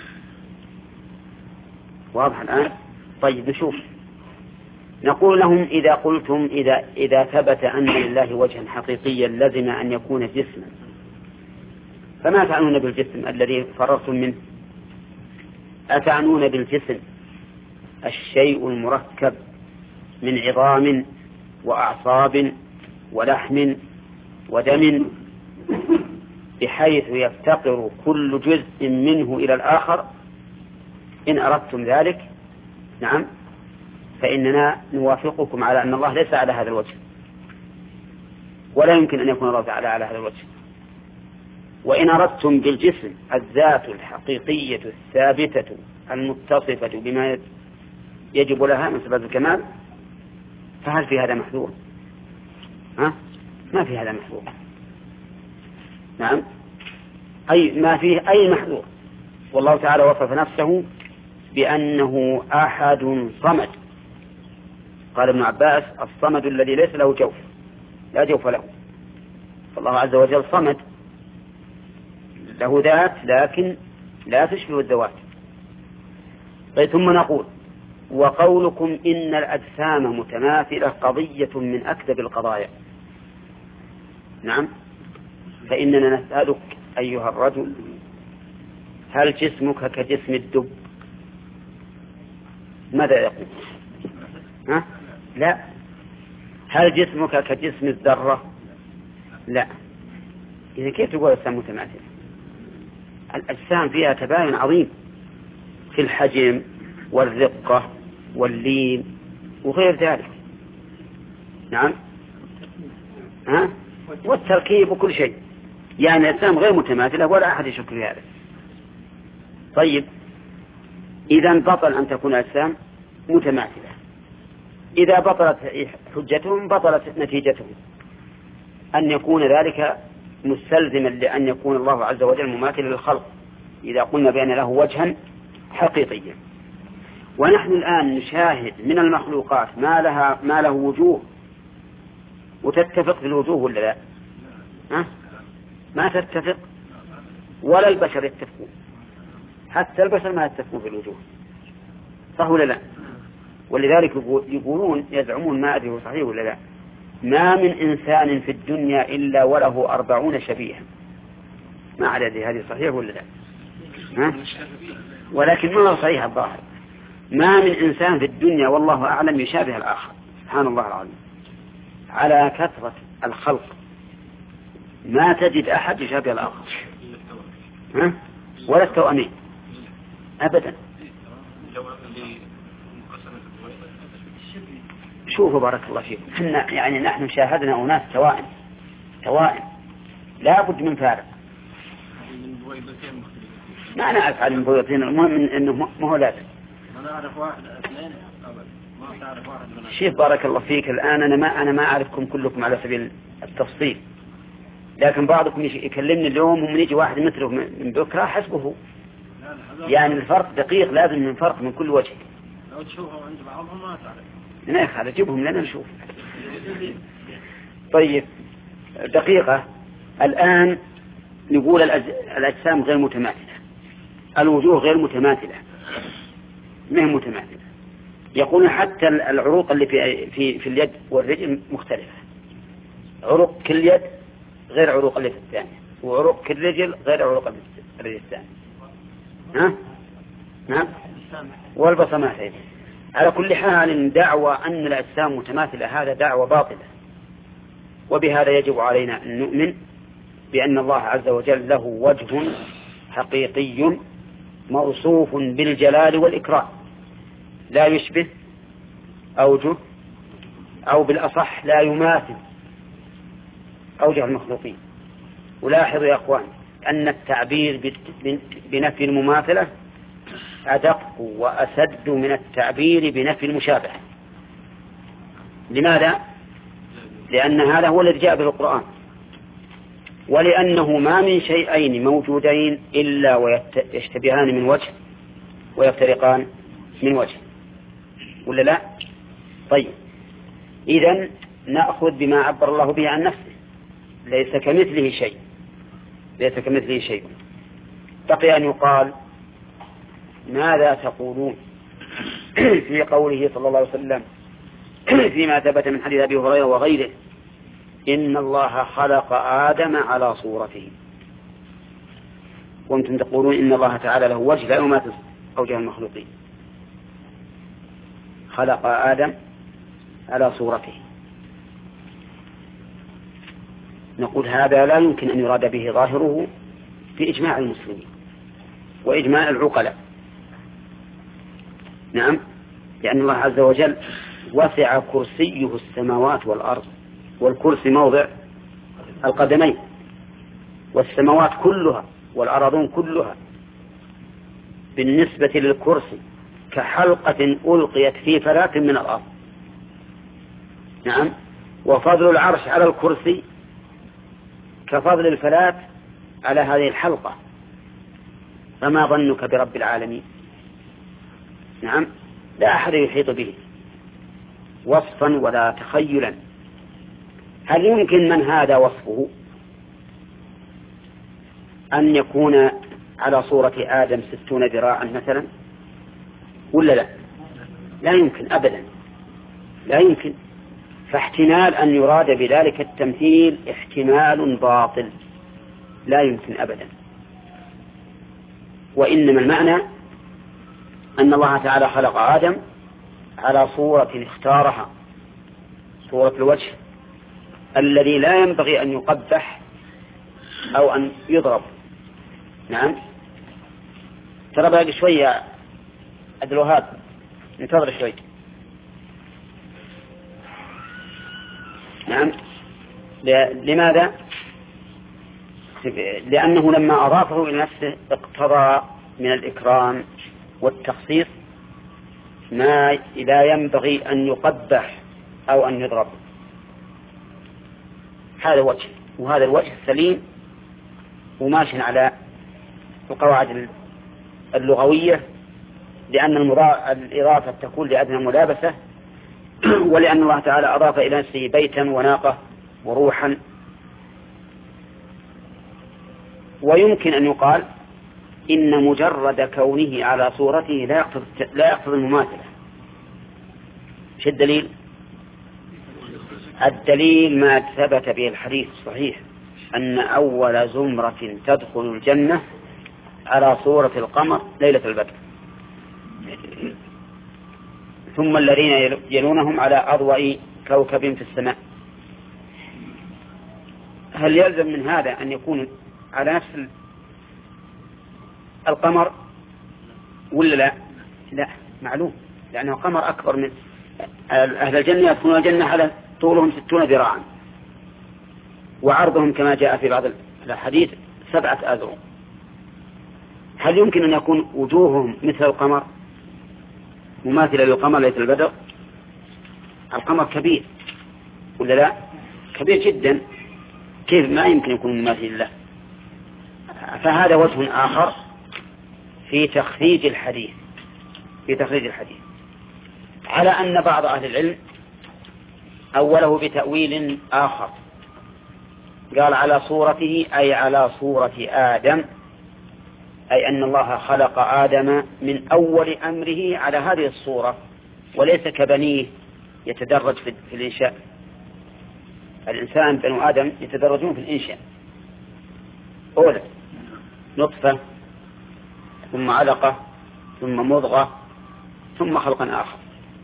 A: واضح الآن؟ طيب نشوف، نقول لهم إذا قلتم إذا, إذا ثبت أن لله وجها حقيقيا لزم أن يكون جسما، فما تعنون بالجسم الذي فررتم منه؟ أتعنون بالجسم الشيء المركب من عظام وأعصاب ولحم ودم بحيث يفتقر كل جزء منه إلى الآخر؟ إن أردتم ذلك نعم فإننا نوافقكم على أن الله ليس على هذا الوجه، ولا يمكن أن يكون الله تعالى على هذا الوجه. وإن أردتم بالجسم الذات الحقيقية الثابتة المتصفة بما يجب لها من صفات الكمال فهل في هذا محذور؟ ها؟ ما في هذا محذور. نعم، أي ما فيه أي محذور. والله تعالى وصف نفسه بأنه أحد صمد. قال ابن عباس الصمد الذي ليس له جوف، لا جوف له. فالله عز وجل صمد له ذات لكن لا تشبه الذوات. طيب، ثم نقول وقولكم إن الأجسام متماثلة قضية من أكذب القضايا. نعم، فإننا نسألك أيها الرجل هل جسمك كجسم الدب؟ ماذا يقول؟ ها؟ لا. هل جسمك كجسم الذرة؟ لا. إذا كيف تقول الأجسام متماثلة؟ الأجسام فيها تباين عظيم في الحجم والرقة واللين وغير ذلك. نعم، ها؟ والتركيب وكل شيء، يعني الأجسام غير متماثلة ولا أحد يشك في هذا. طيب، إذا بطل أن تكون الأجسام متماثلة. إذا بطلت حجتهم بطلت نتيجتهم، أن يكون ذلك مستلزما لأن يكون الله عز وجل مماثلا للخلق إذا قلنا بأن له وجها حقيقيا. ونحن الآن نشاهد من المخلوقات ما لها ما له وجوه وتتفق في الوجوه ولا لا؟ ها؟ ما تتفق ولا البشر يتفقون، حتى البشر ما يتفقون في الوجوه، صح ولا لا؟ ولذلك يقولون يزعمون، ما أدري صحيح ولا لا، ما من إنسان في الدنيا إلا وله أربعون شبيها. ما أدري هذه صحيح ولا لا، ها؟ ولكن ما هو صحيح الظاهر. ما من إنسان في الدنيا والله أعلم يشابه الآخر، سبحان الله العظيم. على كثرة الخلق ما تجد أحد يشابه الآخر، ها؟ ولا التوأمين أبدا. شوفوا بارك الله فيكم، احنا يعني نحن شاهدنا أناس توائم توائم لا بد من فارق. ما أنا أعرف عن بويضتين، المهم إنه ما هو لازم.
E: أنا أعرف واحد اثنين أبدا، ما تعرف واحد من
A: شيخ بارك الله فيك، الآن أنا ما أنا ما أعرفكم كلكم على سبيل التفصيل، لكن بعضكم يكلمني اليوم ومن يجي واحد مثله من بكرة حسبه. يعني الفرق دقيق، لازم من فرق من كل وجه.
E: لو تشوفهم عند بعضهم ما تعرف.
A: ناخذ على جيبهم لنا نشوف. طيب دقيقة، الآن نقول الأجسام غير متماثلة، الوجوه غير متماثلة، ما هي متماثلة. يقولون حتى العروق اللي في في في اليد والرجل مختلفة، عروق كل يد غير عروق اللي في الثانية، وعروق كل رجل غير عروق الرجل الثانية. ها؟ نعم. والبصمات أيضا. على كل حال دعوى أن الأجسام متماثلة هذا دعوى باطلة، وبهذا يجب علينا أن نؤمن بأن الله عز وجل له وجه حقيقي موصوف بالجلال والإكرام، لا يشبه أوجه، أو بالأصح لا يماثل أوجه المخلوقين. ولاحظوا يا أخوان أن التعبير بنفي المماثلة أدق وأسد من التعبير بنفي المشابهة. لماذا؟ لأن هذا هو الذي جاء به القرآن، ولأنه ما من شيئين موجودين إلا ويشتبهان من وجه ويفترقان من وجه، ولا لا؟ طيب إذن نأخذ بما عبر الله به عن نفسه، ليس كمثله شيء، ليس كمثله شيء. بقي أن يقال ماذا تقولون في قوله صلى الله عليه وسلم فيما ثبت من حديث أبي هريرة وغيره إن الله خلق آدم على صورته، وأنتم تقولون إن الله تعالى له وجه لا يماثل أوجه المخلوقين. خلق آدم على صورته، نقول هذا لا يمكن أن يراد به ظاهره في إجماع المسلمين وإجماع العقلاء. نعم، لأن الله عز وجل وسع كرسيه السماوات والأرض، والكرسي موضع القدمين، والسماوات كلها والأرضون كلها بالنسبة للكرسي كحلقة ألقيت في فلاة من الأرض. نعم، وفضل العرش على الكرسي كفضل الفلاة على هذه الحلقة، فما ظنك برب العالمين؟ نعم، لا أحد يحيط به وصفا ولا تخيلا. هل يمكن من هذا وصفه أن يكون على صورة آدم ستون ذراعا مثلا، ولا لا؟ لا يمكن أبدا، لا يمكن. فاحتمال أن يراد بذلك التمثيل احتمال باطل، لا يمكن أبدا. وإنما المعنى أن الله تعالى خلق آدم على صورة اختارها، صورة الوجه الذي لا ينبغي أن يقبح أو أن يضرب. نعم، ترى باقي شوية عبد الوهاب، انتظر شوي. نعم، لماذا؟ لأنه لما أضافه إلى نفسه اقتضى من الإكرام والتخصيص ما لا ينبغي أن يقبح أو أن يضرب. هذا وجه، وهذا الوجه السليم وماشي على القواعد اللغوية، لأن الإضافة تكون لأدنى ملابسة، ولأن الله تعالى أضاف إلى نفسه بيتا وناقة وروحا ويمكن أن يقال إن مجرد كونه على صورته لا يقتضي لا يقتضي المماثلة. ايش الدليل؟ الدليل ما ثبت به الحديث الصحيح أن أول زمرة تدخل الجنة على صورة القمر ليلة البدر، ثم الذين يلونهم على أضواء كوكب في السماء. هل يلزم من هذا أن يكون على نفس القمر ولا لا؟ لا، معلوم، لأنه قمر أكبر من أهل الجنة يدخلون الجنة على طولهم ستون ذراعا وعرضهم كما جاء في بعض الحديث سبعة أذرع. هل يمكن أن يكون وجوههم مثل القمر مماثلة للقمر ليلة البدر؟ القمر كبير ولا لا؟ كبير جدا، كيف ما يمكن يكون مماثل له؟ فهذا وجه آخر في تخريج الحديث في تخريج الحديث على أن بعض أهل العلم أوله بتأويل آخر، قال على صورته أي على صورة آدم، أي أن الله خلق آدم من أول أمره على هذه الصورة، وليس كبنيه يتدرج في الإنشاء. الإنسان بنو آدم يتدرجون في الإنشاء، أولا نطفة ثم علقة ثم مضغة ثم خلقا آخر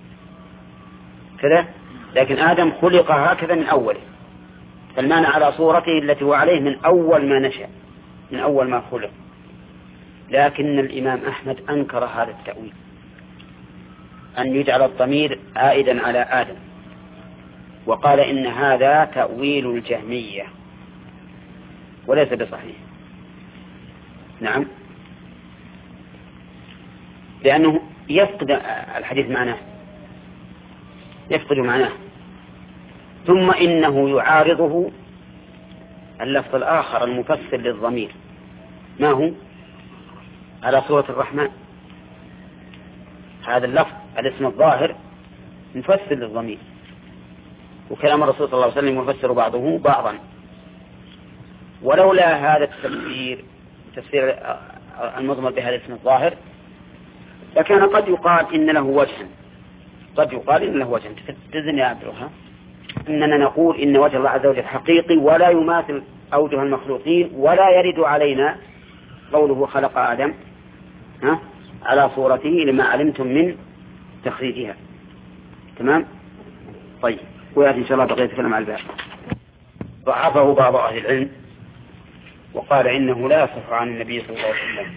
A: كذا، لكن آدم خلق هكذا من أوله، فالمعنى على صورته التي هو عليه من أول ما نشأ، من أول ما خلق. لكن الإمام أحمد أنكر هذا التأويل، أن يجعل الضمير عائدا على آدم، وقال إن هذا تأويل الجهمية وليس بصحيح. نعم، لأنه يفقد الحديث معناه يفقد معناه ثم إنه يعارضه اللفظ الآخر المفسر للضمير، ما هو؟ على صورة الرحمن. هذا اللفظ الاسم الظاهر مفسر للضمير، وكلام الرسول صلى الله عليه وسلم يفسر بعضه بعضا. ولولا هذا التفسير تفسير المضمر بهذا الاسم الظاهر لكان قد يقال إن له وجها، قد يقال إن له وجها. تزن يا عبد الوهاب أننا نقول إن وجه الله عز وجل حقيقي ولا يماثل أوجه المخلوقين، ولا يرد علينا قوله خلق آدم ها على صورته لما علمتم من تخريجها. تمام؟ طيب، ويأتي إن شاء الله بقية الكلام على الباب. ضعفه بعض أهل العلم وقال إنه لا يصح عن النبي صلى الله عليه وسلم،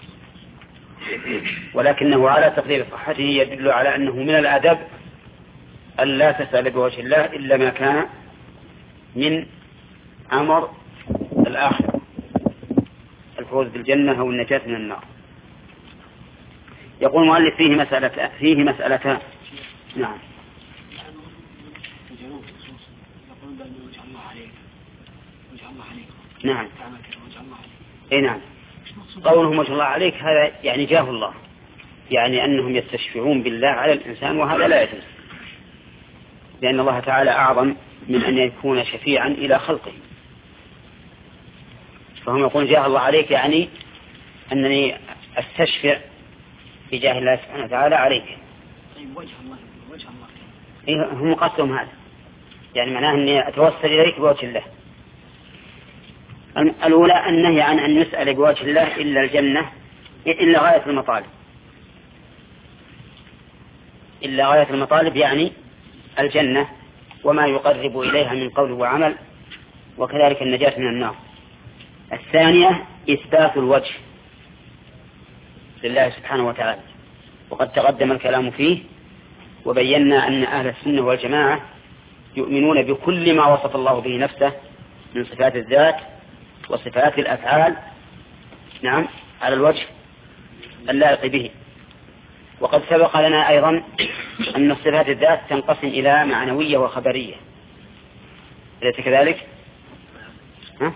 A: ولكنه على تقدير صحته يدل على أنه من الأدب أن لا تسأل بوجه الله إلا ما كان من أمر الآخر، الفوز بالجنة أو النجاة من النار. يقول المؤلف فيه مسألة فيه مسألتان. نعم. نعم. اي نعم. قولهم وجه الله عليك هذا يعني جاه الله، يعني أنهم يستشفعون بالله على الإنسان، وهذا لا يجوز، لأن الله تعالى أعظم من أن يكون شفيعا إلى خلقه. فهم يقول جاه الله عليك يعني أنني أستشفع بجاه الله سبحانه وتعالى عليك.
D: طيب وجه الله وجه الله
A: إيه هم قصدهم هذا، يعني معناه أني أتوسل إليك بوجه الله. الأولى النهي عن أن يسأل بوجه الله إلا الجنة، إلا غاية المطالب، إلا غاية المطالب يعني الجنة وما يقرب إليها من قول وعمل، وكذلك النجاة من النار. الثانية إثبات الوجه لله سبحانه وتعالى، وقد تقدم الكلام فيه وبينا أن أهل السنة والجماعة يؤمنون بكل ما وصف الله به نفسه من صفات الذات وصفات الأفعال، نعم، على الوجه اللائق به. وقد سبق لنا أيضا أن صفات الذات تنقسم إلى معنوية وخبرية، أليس كذلك؟ ها؟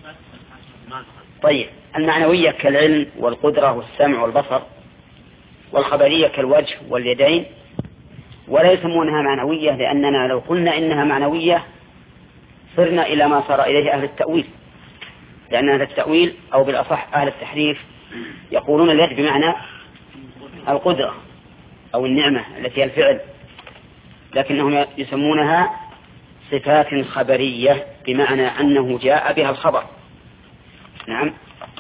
A: طيب، المعنوية كالعلم والقدرة والسمع والبصر، والخبرية كالوجه واليدين. ولا يسمونها معنوية، لأننا لو قلنا إنها معنوية صرنا إلى ما صار إليه أهل التأويل، لأن هذا التأويل أو بالأصح أهل التحريف يقولون اليد بمعنى القدرة أو النعمة التي هي الفعل، لكنهم يسمونها صفات خبرية بمعنى أنه جاء بها الخبر. نعم.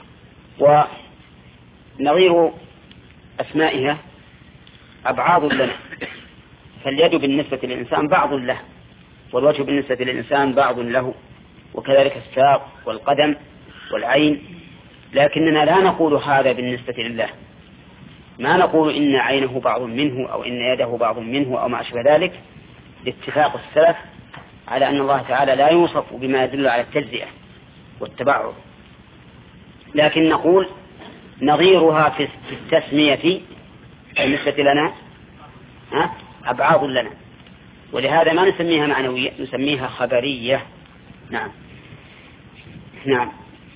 A: ونظير أسمائها أبعاض لنا، فاليد بالنسبة للإنسان بعض له، والوجه بالنسبة للإنسان بعض له، وكذلك الساق والقدم والعين، لكننا لا نقول هذا بالنسبة لله. ما نقول إن عينه بعض منه أو إن يده بعض منه أو ما أشبه ذلك، لاتفاق السلف على أن الله تعالى لا يوصف بما يدل على التجزئة والتبعض، لكن نقول نظيرها في التسمية بالنسبة لنا أبعاض لنا، ولهذا ما نسميها معنوية، نسميها خبرية. نعم. نعم.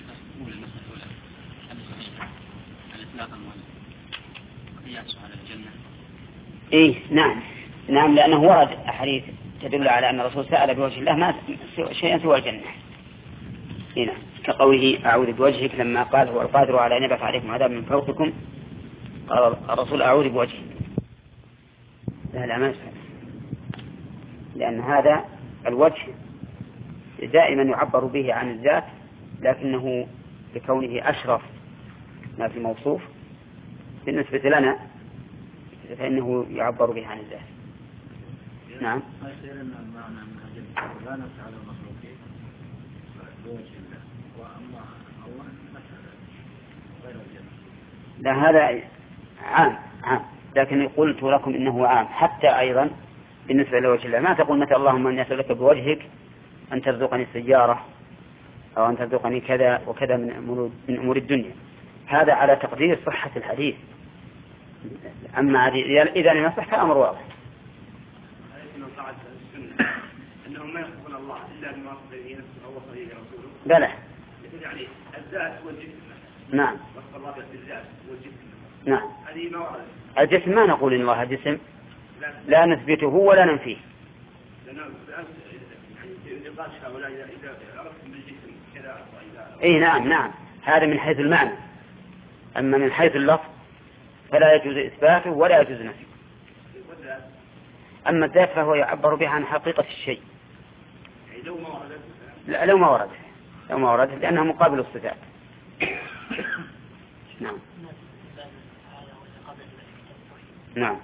A: إيه نعم نعم، لأنه ورد أحاديث تدل على أن الرسول سأل بوجه الله ما شيئا سوى الجنة. هنا كقوله أعوذ بوجهك لما قال هو القادر على أن يبعث عليكم عذاب من فوقكم، قال الرسول أعوذ بوجهك. لا لا ما يسأل، لأن هذا الوجه دائما يعبر به عن الذات، لكنه بكونه أشرف ما في الموصوف بالنسبة لنا فإنه يعبر به عن الذات. نعم. لا هذا عام عام، لكن قلت لكم إنه عام حتى أيضا بالنسبة لوجه الله. ما تقول متى اللهم أن يسألك بوجهك أن ترزقني السيارة أو أن ترزقني كذا وكذا من أمور الدنيا، هذا على تقدير صحة الحديث. أما إذا لم يصح فأمر واضح.
C: أنهم ما يخافون الله إلا بما وصف به نفسه أو وصف به رسوله.
A: بلى.
C: يعني الذات والجسم.
A: نعم.
C: وصف الله بالذات والجسم.
A: نعم.
C: هذه ما ورد.
A: الجسم ما نقول إن الله جسم، لا نثبته ولا ننفيه. إيه نعم نعم، هذا من حيث المعنى، أما من حيث اللفظ فلا يجوز إثباته ولا يجوز نفيه. أما الذات فهو يعبر به عن حقيقة الشيء. لا لو ما ورد لو ما ورد لأنها مقابل الصفات. نعم. نعم.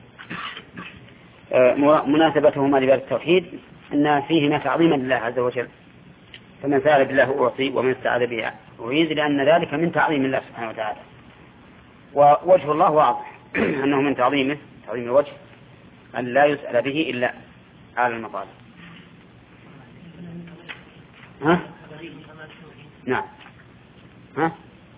A: مناسبتهما لباب التوحيد أن فيهما تعظيما لله عز وجل، فمن سأل بالله أعطي ومن استعاذ به أعيذ، لأن ذلك من تعظيم الله سبحانه وتعالى. ووجه الله واضح أنه من تعظيمه تعظيم الوجه أن لا يسأل به إلا على المطالب. ها؟ نعم. ها؟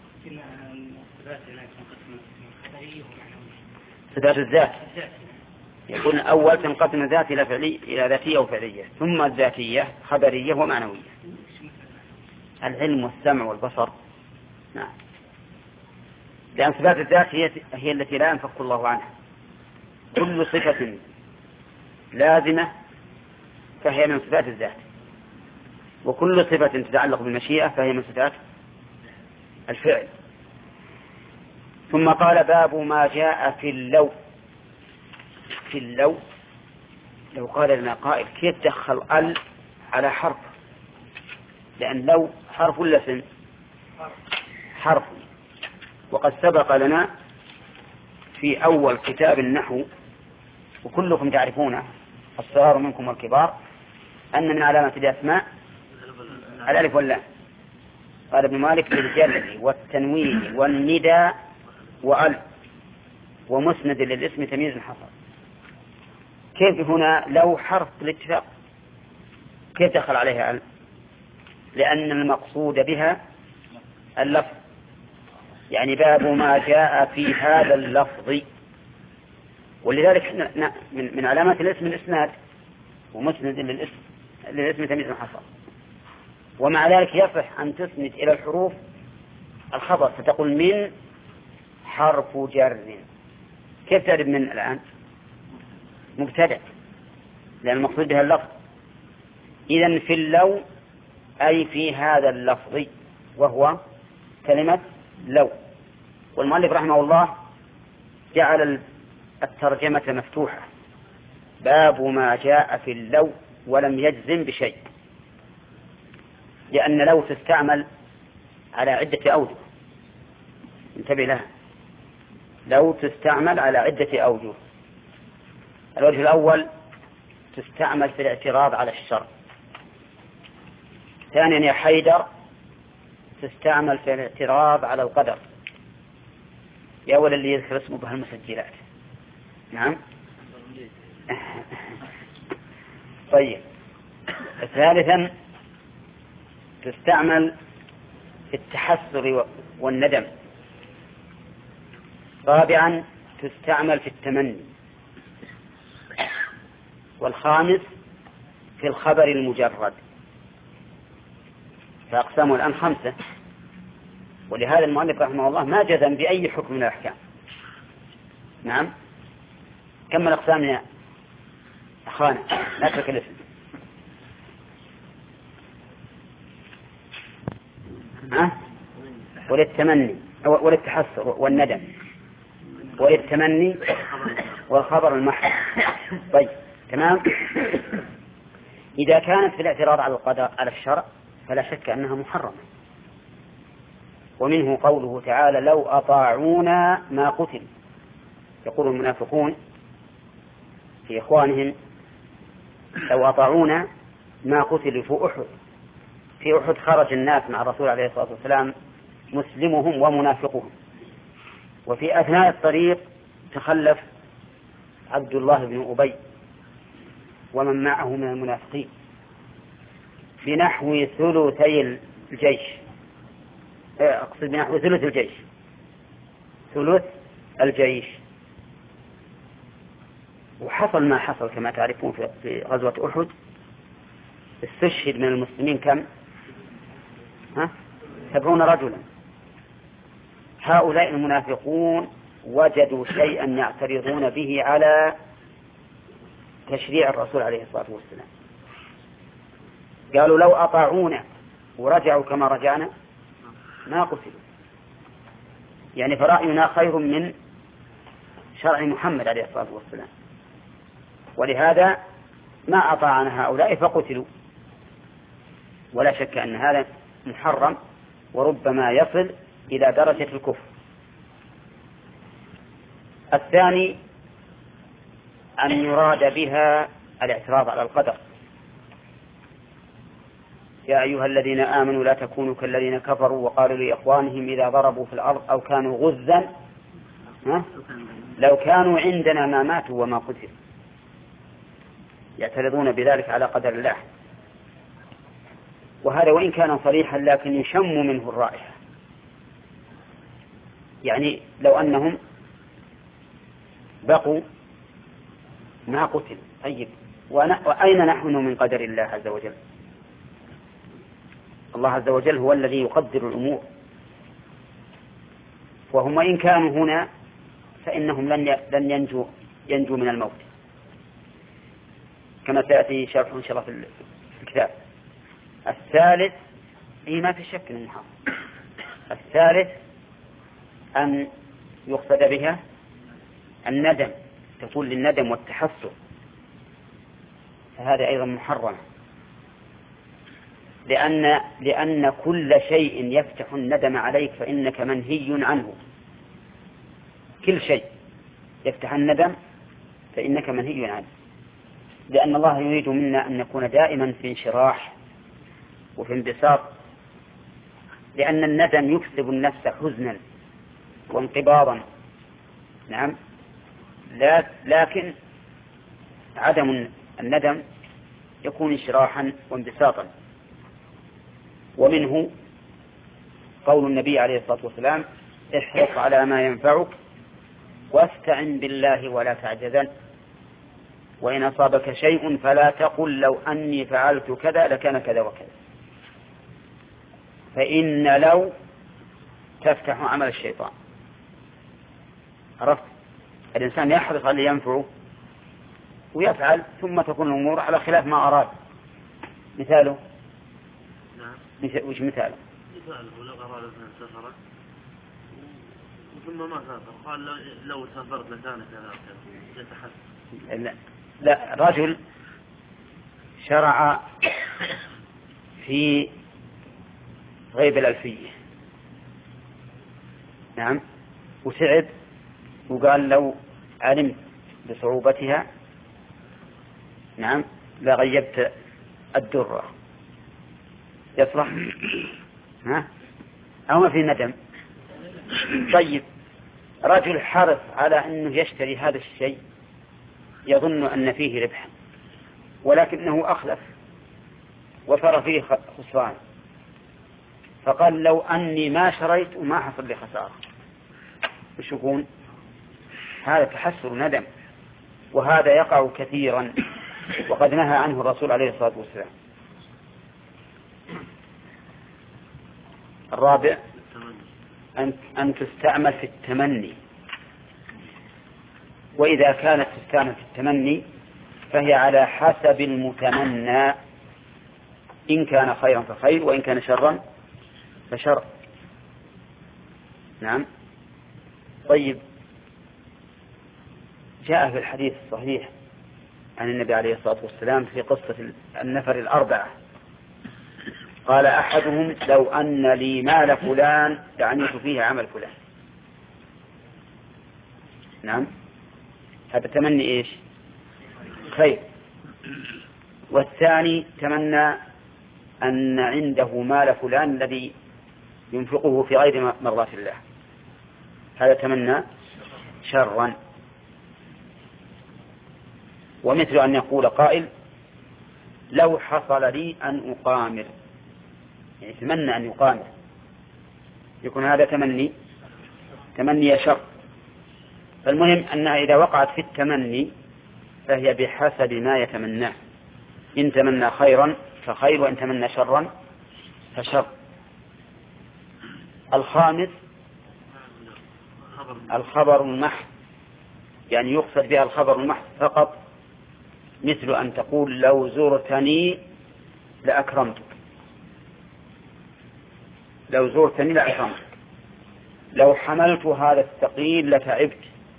A: صفات الذات يقول أول تنقسم الذات إلى فعلي إلى ذاتية وفعلية، ثم الذاتية خبرية ومعنوية. العلم والسمع والبصر. نعم. لأن صفات الذات هي هي التي لا ينفك الله عنها. كل صفة لازمة فهي من صفات الذات، وكل صفة تتعلق بالمشيئة فهي من صفات الفعل. ثم قال باب ما جاء في اللو. في اللو لو قال لنا قائل كيف دخل ال على حرف، لأن لو حرف ولا اسم؟ حرف. وقد سبق لنا في أول كتاب النحو وكلكم تعرفونه الصغار منكم والكبار أن من علامة الأسماء الألف واللام. قال ابن مالك للجر والتنوين والندى وأل ومسند للاسم تمييز حصل. كيف هنا لو حرف الاتفاق كيف دخل عليها أل؟ لأن المقصود بها اللفظ، يعني باب ما جاء في هذا اللفظ. ولذلك من علامات الاسم الإسناد ومسند للاسم للاسم تمييز حصل. ومع ذلك يصح أن تسند إلى الحروف الخبر فتقول من حرف جر. كيف تعرف من الآن؟ مبتدأ، لأن المقصود بها اللفظ. إذن في اللو أي في هذا اللفظ وهو كلمة لو. والمؤلف رحمه الله جعل الترجمة مفتوحة، باب ما جاء في اللو، ولم يجزم بشيء، لأن لو تستعمل على عدة أوجه. انتبه لها، لو تستعمل على عدة أوجه. الوجه الأول تستعمل في الاعتراض على الشر. ثانيا يا حيدر تستعمل في الاعتراض على القدر، يا أول اللي يذكر اسمه بهالمسجلات. نعم. طيب. ثالثا تستعمل في التحسر والندم. رابعا تستعمل في التمني. والخامس في الخبر المجرد. فأقسامه الآن خمسة، ولهذا المؤلف رحمه الله ما جزم بأي حكم من الأحكام. نعم. كم الأقسام يا أخوانا؟ لا ترك الاسم. ها؟ وللتمني وللتحسر والندم وللتمني والخبر المحض. طيب تمام. إذا كانت في الاعتراض على القدر على الشرع فلا شك أنها محرمة. ومنه قوله تعالى لو أطاعونا ما قتل. يقول المنافقون في إخوانهم لو أطاعونا ما قتلوا في أحد. في أحد خرج الناس مع الرسول عليه الصلاة والسلام مسلمهم ومنافقهم، وفي أثناء الطريق تخلف عبد الله بن أبي ومن معه من المنافقين بنحو ثلثي الجيش. أقصد بنحو ثلث الجيش ثلث الجيش وحصل ما حصل كما تعرفون في غزوة أحد. استشهد من المسلمين كم؟ ها؟ سبعون رجلا. هؤلاء المنافقون وجدوا شيئا يعترضون به على تشريع الرسول عليه الصلاة والسلام. قالوا لو أطاعونا ورجعوا كما رجعنا ما قتلوا، يعني فرأينا خير من شرع محمد عليه الصلاة والسلام، ولهذا ما أطاعنا هؤلاء فقتلوا. ولا شك أن هذا محرم وربما يصل إلى درجة الكفر. الثاني أن يراد بها الاعتراض على القدر. يا أيها الذين آمنوا لا تكونوا كالذين كفروا وقالوا لإخوانهم إذا ضربوا في الأرض أو كانوا غزا لو كانوا عندنا ما ماتوا وما قتلوا. يعترضون بذلك على قدر الله، وهذا وإن كان صريحا لكن يشم منه الرائحة. يعني لو أنهم بقوا ما قتل. طيب وأين نحن من قدر الله عز وجل؟ الله عز وجل هو الذي يقدر الأمور، وهم إن كانوا هنا فإنهم لن لن ينجوا ينجوا من الموت كما سيأتي شرح إن شاء الله في الكتاب. الثالث إيه ما في شك من محرم. الثالث أن يقصد بها الندم، تكون للندم والتحسر، فهذا أيضا محرم، لأن لأن كل شيء يفتح الندم عليك فإنك منهي عنه. كل شيء يفتح الندم فإنك منهي عنه، لأن الله يريد منا أن نكون دائما في انشراح وفي انبساط، لأن الندم يكسب النفس حزنا وانقباضا. نعم. لا لكن عدم الندم يكون انشراحا وانبساطا. ومنه قول النبي عليه الصلاة والسلام احرص على ما ينفعك واستعن بالله ولا تعجزن، وإن أصابك شيء فلا تقل لو أني فعلت كذا لكان كذا وكذا، فإن لو تفتح عمل الشيطان. عرفت؟ الإنسان يحرص على ينفعه ويفعل ثم تكون الأمور على خلاف ما أراد. مثاله وش مثاله؟
F: ولو أراد أن سفر ثم ما سافر قال لو سافرت لكان كذا يتحسن.
A: لا, لا رجل شرع في غيب الألفية، نعم، وتعب وقال لو علمت بصعوبتها نعم لغيبت الدرة، يصلح؟ ها؟ أو ما في ندم؟ طيب رجل حرص على أنه يشتري هذا الشيء يظن أن فيه ربحا ولكنه أخلف وفر فيه خسران، فقال لو أني ما شريت وما حصل لي خسارة، وش يكون؟ هذا تحسر ندم، وهذا يقع كثيرا وقد نهى عنه الرسول عليه الصلاة والسلام. الرابع أن, أن تستعمل في التمني، وإذا كانت تستعمل في التمني فهي على حسب المتمنى، إن كان خيرا فخير وإن كان شرا فشر. نعم. طيب جاء في الحديث الصحيح عن النبي عليه الصلاة والسلام في قصة النفر الأربعة قال أحدهم لو أن لي مال فلان لعنيت فيه عمل فلان. نعم، هذا تمني إيش؟ خير. والثاني تمنى أن عنده مال فلان الذي ينفقه في غير مرضاة الله، هذا تمنى شرا. ومثل أن يقول قائل لو حصل لي أن أقامر، يعني يتمنى أن يقامر، يكون هذا تمني تمني شر. فالمهم أنها إذا وقعت في التمني فهي بحسب ما يتمناه، إن تمنى خيرا فخير وإن تمنى شرا فشر. الخامس الخبر المحض، يعني يقصد بها الخبر المحض فقط، مثل أن تقول لو زرتني لأكرمتك، لو زرتني لأكرمتك، لو حملت هذا الثقيل لتعبت،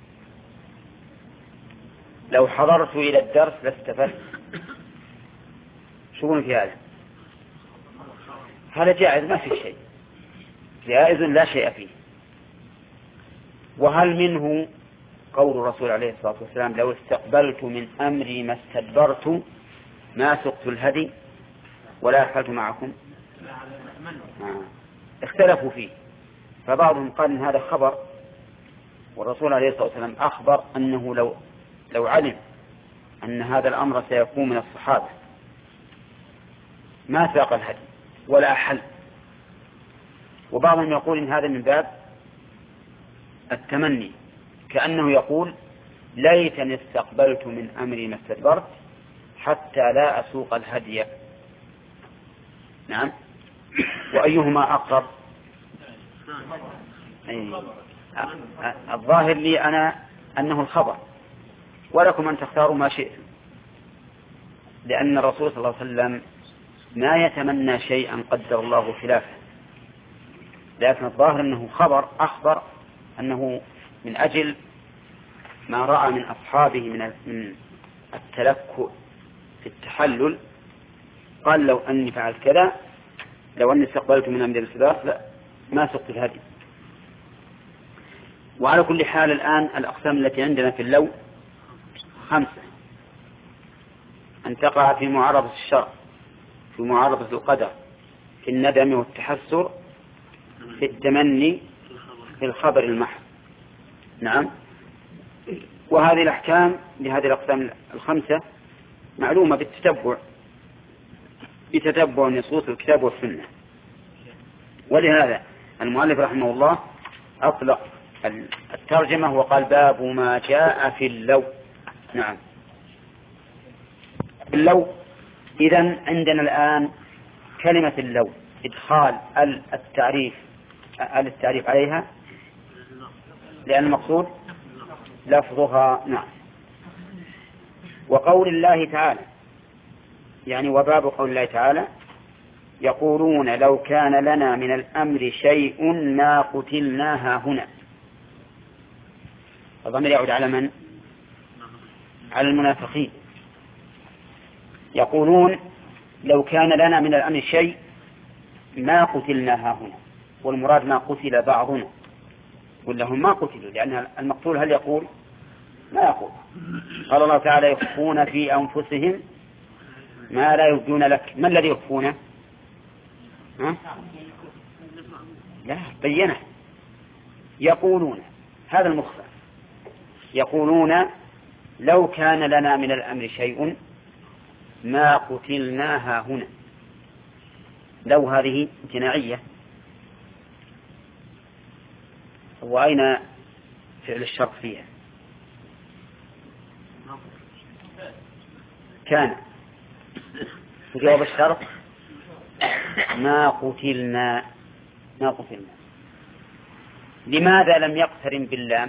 A: لو حضرت إلى الدرس لاستفدت. شو في هذا؟ هذا جائز ما في شيء، جائز لا شيء فيه. وهل منه قول الرسول عليه الصلاة والسلام لو استقبلت من أمري ما استدبرت ما سقت الهدي ولا أفعلت معكم؟ آه. اختلفوا فيه، فبعضهم قال إن هذا خبر، والرسول عليه الصلاة والسلام أخبر أنه لو لو علم أن هذا الأمر سيكون من الصحابة ما ساق الهدي ولا أحل. وبعضهم يقول إن هذا من باب التمني، كأنه يقول ليتني استقبلت من أمري ما استدبرت حتى لا أسوق الهدي. نعم. وأيهما أقرب؟ أي. الظاهر لي أنا أنه الخبر، ولكم أن تختاروا ما شئتم، لأن الرسول صلى الله عليه وسلم ما يتمنى شيئا قدر الله خلافه، لكن الظاهر أنه خبر أخبر أنه من أجل ما رأى من أصحابه من التلكؤ في التحلل، قال لو أني فعلت كذا، لو أني استقبلت من أمر الاستدراك لا ما سقت الهدي. وعلى كل حال الآن الأقسام التي عندنا في اللو خمسة: أن تقع في معارضة الشرع، في معارضة القدر، في الندم والتحسر، في التمني، في الخبر المحض. نعم. وهذه الأحكام لهذه الأقسام الخمسة معلومة بالتتبع، بتتبع نصوص الكتاب والسنة. ولهذا المؤلف رحمه الله أطلق الترجمة وقال باب ما جاء في اللو. نعم. اللو، إذن عندنا الآن كلمة اللو إدخال التعريف التعريف عليها، لأن المقصود لفظها. نعم. وقول الله تعالى، يعني وباب قول الله تعالى يقولون لو كان لنا من الأمر شيء ما قتلناها هنا. الضمير يعود على من؟ على المنافقين. يقولون لو كان لنا من الأمر شيء ما قتلناها هنا، والمراد ما قتل بعضنا، قل لهم ما قتلوا، لأن المقتول هل يقول؟ ما يقول. قال الله تعالى يخفون في أنفسهم ما لا يبدون لك. ما الذي يخفونه؟ ها؟ لا بينه. يقولون هذا المخفى، يقولون لو كان لنا من الأمر شيء ما قتلناها هنا. لو هذه امتناعية، وأين فعل الشرط فيها؟ كان جواب الشرط ما قتلنا ما قتلنا. لماذا لم يقترن باللام؟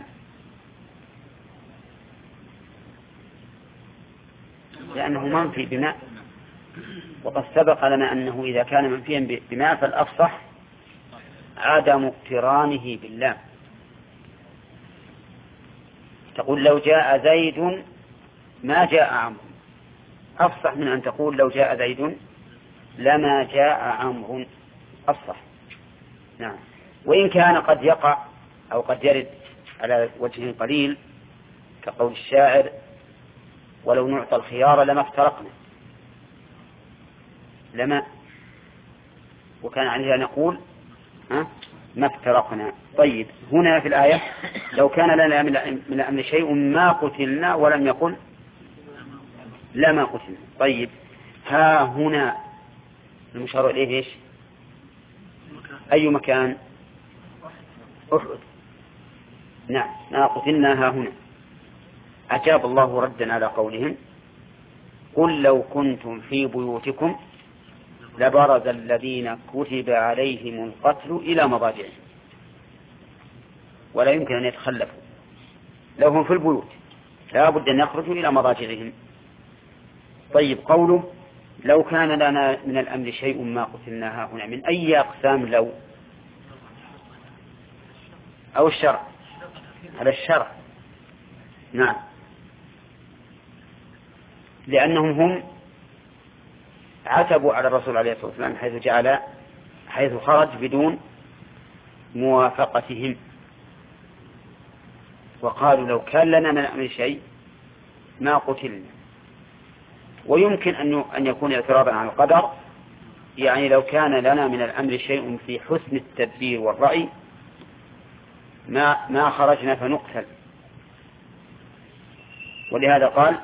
A: لأنه منفي بماء، وقد سبق لنا أنه إذا كان منفيا بماء فالأفصح عدم اقترانه باللام. تقول لو جاء زيد ما جاء عمرو، أفصح من أن تقول لو جاء زيد لما جاء عمرو، أفصح. نعم. وإن كان قد يقع أو قد يرد على وجه قليل كقول الشاعر ولو نعطى الخيار لما افترقنا، لما، وكان عليها نقول ها ما افترقنا. طيب هنا في الآية لو كان لنا من الأمر شيء ما قتلنا، ولم يقل لما قتلنا. طيب ها هنا المشار إليه إيش؟ أي مكان؟ أحد. نعم ما قتلنا ها هنا. أجاب الله ردا على قولهم قل لو كنتم في بيوتكم لبرز الذين كتب عليهم القتل إلى مضاجعهم ولا يمكن أن يتخلفوا. لو هم في البيوت لا بد أن يخرجوا إلى مضاجعهم. طيب قوله لو كان لنا من الأمر شيء ما قتلناها هنا، من أي أقسام لو؟ أو الشرع؟ على الشرع. نعم، لأنهم هم عتبوا على الرسول عليه الصلاة والسلام حيث جعل حيث خرج بدون موافقتهم، وقالوا لو كان لنا من الأمر شيء ما قتلنا. ويمكن أن يكون اعتراضا عن القدر، يعني لو كان لنا من الأمر شيء في حسن التدبير والرأي ما ما خرجنا فنقتل. ولهذا قال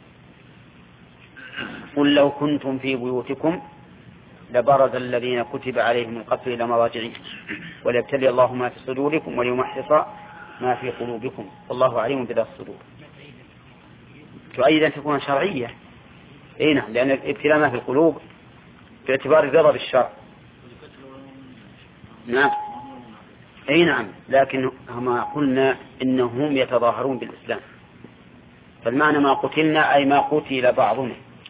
A: قل لو كنتم في بيوتكم لبرز الذين كتب عليهم القتل إلى مضاجعهم وليبتلي الله ما في صدوركم وليمحص ما في قلوبكم والله عليم بذات الصدور. تؤيد أن تكون شرعية. اي نعم، لأن الابتلاء ما في القلوب باعتبار الرضا بالشرع. نعم اي نعم، لكن ما قلنا إنهم يتظاهرون بالإسلام، فالمعنى ما قتلنا أي ما قتل بعضنا.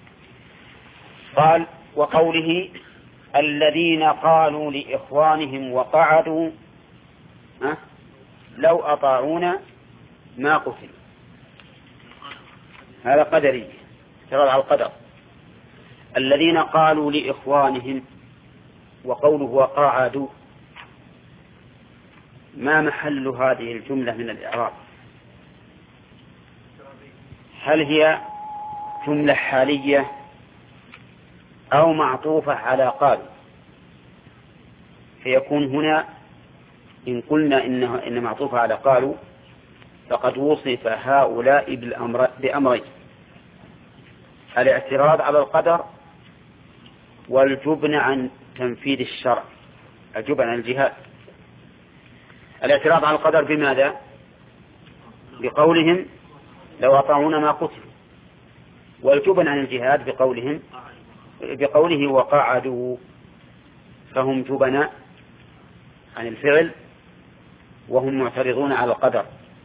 A: قال وقوله الذين قالوا لإخوانهم وقعدوا أه؟ لو أطاعونا ما قتل، هذا قدري اعتراض على القدر. الذين قالوا لإخوانهم وقوله وقعدوا، ما محل هذه الجملة من الإعراب؟ هل هي جملة حالية أو معطوفة على قال؟ فيكون هنا إن قلنا إنها إن معطوفة على قالوا فقد وصف هؤلاء بالأمر بأمرين: الاعتراض على القدر والجبن عن تنفيذ الشرع، الجبن عن الجهاد. الاعتراض على القدر بماذا؟ بقولهم لو أطاعونا ما قتلوا، والجبن عن الجهاد بقولهم بقوله وقعدوا، فهم جبناء عن الفعل وهم معترضون على القدر.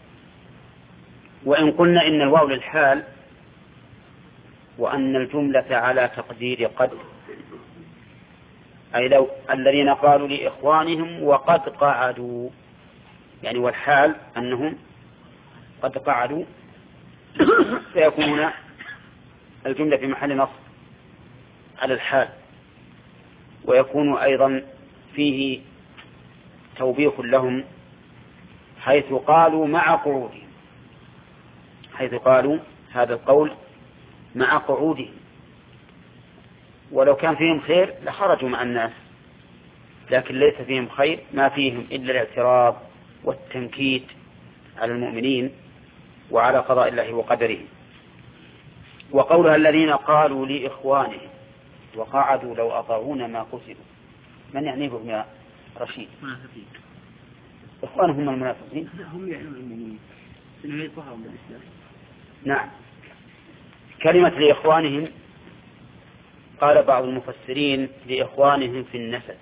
A: وإن قلنا إن الواو للحال وأن الجملة على تقدير قد، أي لو الذين قالوا لإخوانهم وقد قعدوا، يعني والحال أنهم قد قعدوا، سيكون الجملة في محل نصب على الحال، ويكون أيضا فيه توبيخ لهم حيث قالوا مع قعودهم، حيث قالوا هذا القول مع قعودهم، ولو كان فيهم خير لخرجوا مع الناس، لكن ليس فيهم خير، ما فيهم إلا الاعتراض والتنكيت على المؤمنين وعلى قضاء الله وقدره. وقولها الذين قالوا لإخوانهم وقعدوا لو أطاعونا ما قتلوا، من يعني بهم يا رشيد؟ إخوانهم المنافقين،
D: هم يعلمون المؤمنين إنه يطهرون بالإسلام.
A: نعم. كلمة لإخوانهم قال بعض المفسرين لإخوانهم في النسب،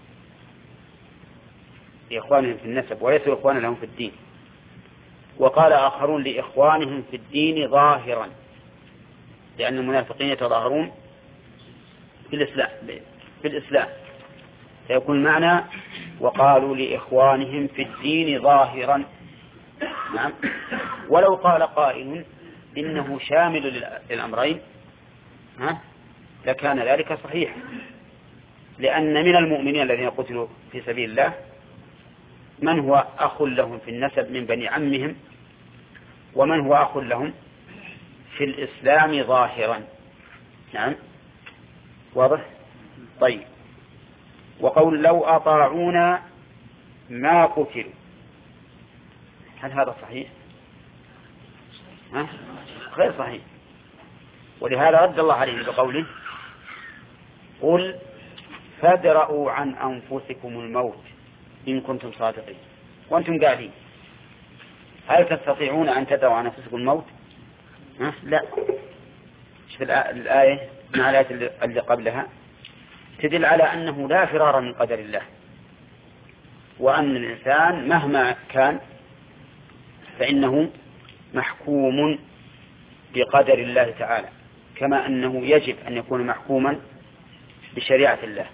A: لإخوانهم في النسب وليسوا إخوانا لهم في الدين. وقال آخرون لإخوانهم في الدين ظاهرا، لأن المنافقين يتظاهرون في الإسلام في الإسلام فيكون معنى وقالوا لإخوانهم في الدين ظاهرا. نعم. ولو قال قائل إنه شامل للأمرين ها لكان ذلك صحيح، لأن من المؤمنين الذين قتلوا في سبيل الله من هو أخ لهم في النسب من بني عمهم، ومن هو أخ لهم في الإسلام ظاهرا. نعم واضح. طيب. وقول لو أطاعونا ما قتلوا، هل هذا صحيح؟ ها؟ غير صحيح. ولهذا رد الله عليه بقوله قل فادرءوا عن أنفسكم الموت إن كنتم صادقين. وأنتم قاعدين هل تستطيعون أن تدروا عن أنفسكم الموت؟ ها؟ لا. شوف الآية مع الآية اللي قبلها تدل على أنه لا فرار من قدر الله، وأن الإنسان مهما كان فإنه محكوم بقدر الله تعالى، كما أنه يجب أن يكون محكوما بشريعة الله.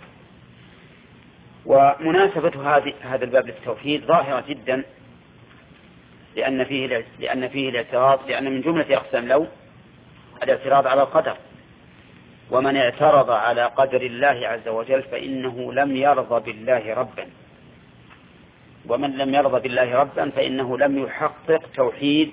A: ومناسبة هذه هذا الباب للتوحيد ظاهرة جدا، لأن فيه لأن فيه الاعتراض، لأن من جملة أقسام لو الاعتراض على القدر، ومن اعترض على قدر الله عز وجل فإنه لم يرضى بالله ربا، ومن لم يرضى بالله ربا فإنه لم يحقق توحيد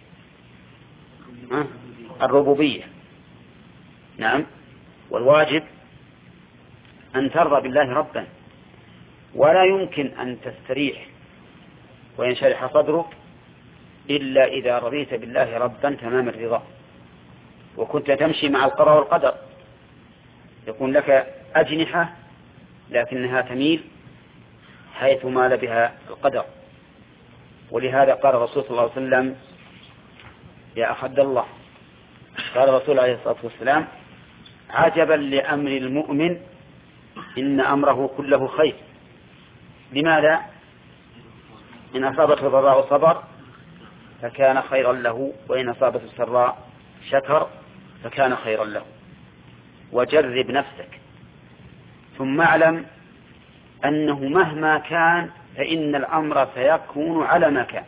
A: الربوبية. نعم. والواجب أن ترضى بالله ربا، ولا يمكن أن تستريح وينشرح صدرك إلا إذا رضيت بالله ربا تمام الرضا، وكنت تمشي مع القضاء والقدر، يكون لك أجنحة لكنها تميل حيث مال بها القدر. ولهذا قال الرسول صلى الله عليه وسلم يا أخ عبد الله، قال الرسول عليه الصلاة والسلام عجبا لأمر المؤمن إن أمره كله خير. لماذا؟ إن أصابته ضراء صبر فكان خيرا له، وإن أصابته سراء شكر فكان خيرا له. وجرب نفسك ثم اعلم أنه مهما كان فإن الأمر سيكون على ما كان.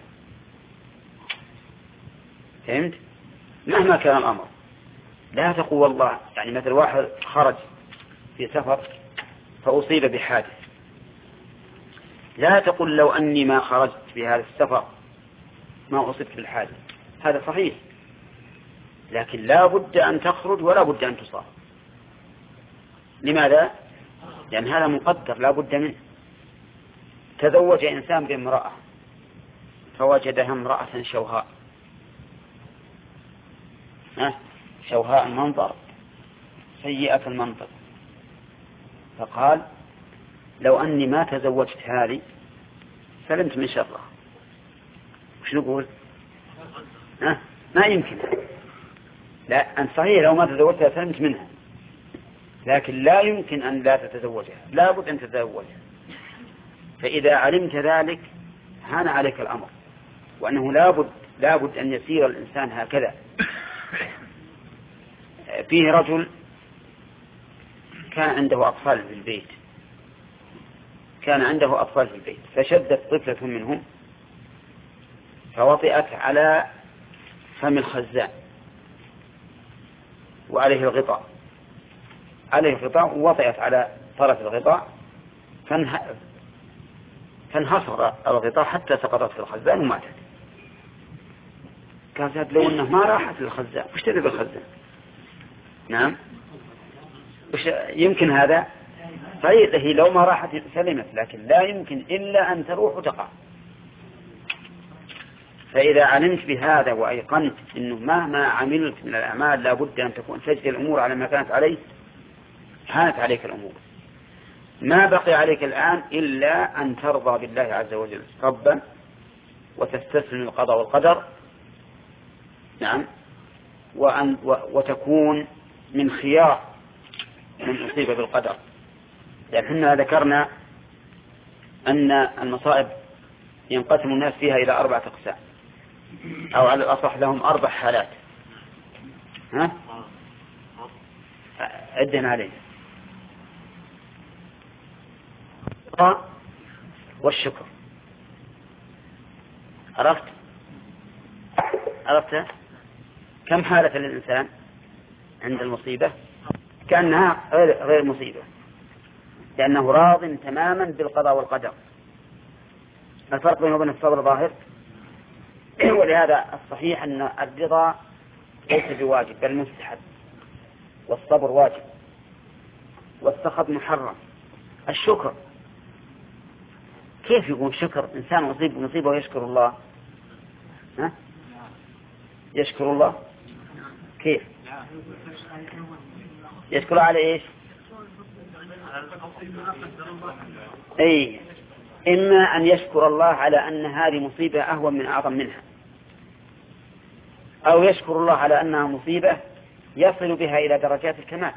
A: فهمت؟ مهما كان الأمر لا تقول والله، يعني مثل واحد خرج في سفر فأصيب بحادث، لا تقول لو أني ما خرجت في هذا السفر ما أصبت بالحادث. هذا صحيح، لكن لا بد أن تخرج ولا بد أن تصاب. لماذا؟ لأن هذا مقدر لا بد منه. تزوج إنسان بامرأة فوجدها امرأة شوهاء شوهاء المنظر سيئة المنظر، فقال لو أني ما تزوجت هذه سلمت من شرها. وش نقول؟ أه؟ ما يمكن. لا، أن صحيح لو ما تزوجتها سلمت منها، لكن لا يمكن أن لا تتزوجها، لا بد أن تتزوجها. فإذا علمت ذلك هان عليك الأمر، وأنه لا بد لا بد أن يسير الإنسان هكذا. فيه رجل كان عنده أطفال في البيت كان عنده أطفال في البيت فشدت طفلة منهم فوطئت على فم الخزان وعليه الغطاء عليه الغطاء ووطئت على طرف الغطاء فانحصر الغطاء حتى سقطت في الخزان وماتت. قالت لو أنه ما راحت للخزان وش تدري بالخزان؟ نعم وش يمكن هذا صحيح هي لو ما راحت سلمت لكن لا يمكن إلا أن تروح وتقع. فإذا علمت بهذا وأيقنت أنه مهما عملت من الأعمال لا بد أن تكون تجري الأمور على ما كانت عليه كانت عليك الأمور. ما بقي عليك الآن إلا أن ترضى بالله عز وجل ربا وتستسلم القضاء والقدر. نعم وأن وتكون من خيار من أصيب بالقدر. لأن احنا ذكرنا أن المصائب ينقسم الناس فيها إلى أربعة أقسام أو على الأصح لهم أربع حالات. ها عدنا عليه والشكر. عرفت عرفت كم حالة للإنسان عند المصيبة؟ كأنها غير مصيبة لأنه راض تماما بالقضاء والقدر. الفرق بينه وبين الصبر ظاهر. ولهذا الصحيح أن الرضا ليس بواجب بل مستحب والصبر واجب والسخط محرم. الشكر كيف يكون شكر إنسان مصيب بمصيبة ويشكر الله؟ ها؟ يشكر الله كيف يشكر على إيش؟ أي إما أن يشكر الله على أن هذه مصيبة أهون من أعظم منها أو يشكر الله على أنها مصيبة يصل بها إلى درجات الكمال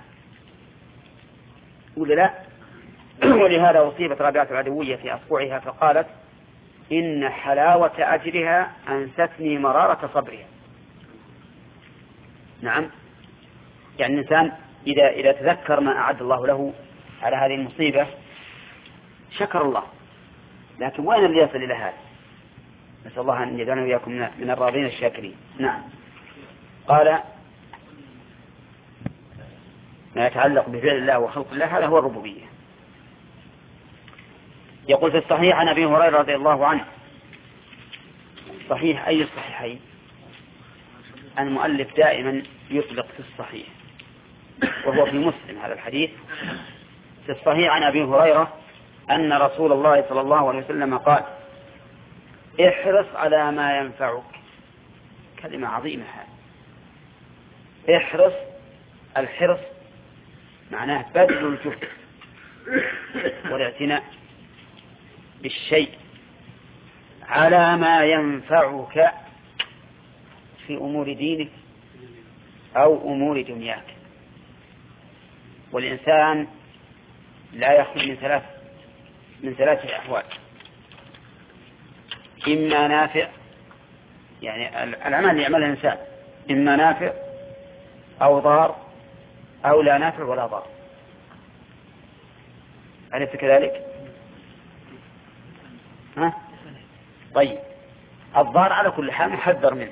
A: ولا لا؟ ولهذا أصيبت رابعة العدوية في أصبعها فقالت إن حلاوة أجرها أنستني مرارة صبرها. نعم يعني الإنسان إذا, إذا تذكر ما أعد الله له على هذه المصيبة شكر الله. لكن وين اللي يصل إلى هذا؟ نسأل الله أن يجعلنا وإياكم من الراضين الشاكرين. نعم قال ما يتعلق بفعل الله وخلق الله هذا هو الربوبية. يقول في الصحيح عن أبي هريرة رضي الله عنه. صحيح أي الصحيحين؟ المؤلف دائما يطلق في الصحيح وهو في مسلم هذا الحديث. في الصحيح عن أبي هريرة أن رسول الله صلى الله عليه وسلم قال احرص على ما ينفعك. كلمة عظيمة هذه. احرص الحرص معناه بذل الجهد والاعتناء بالشيء على ما ينفعك في أمور دينك أو أمور دنياك. والإنسان لا يخلو من ثلاث من ثلاثة أحوال: إما نافع يعني العمل اللي يعمله الإنسان إما نافع أو ضار أو لا نافع ولا ضار. أليس كذلك؟ ها؟ طيب الضار على كل حال محذر منه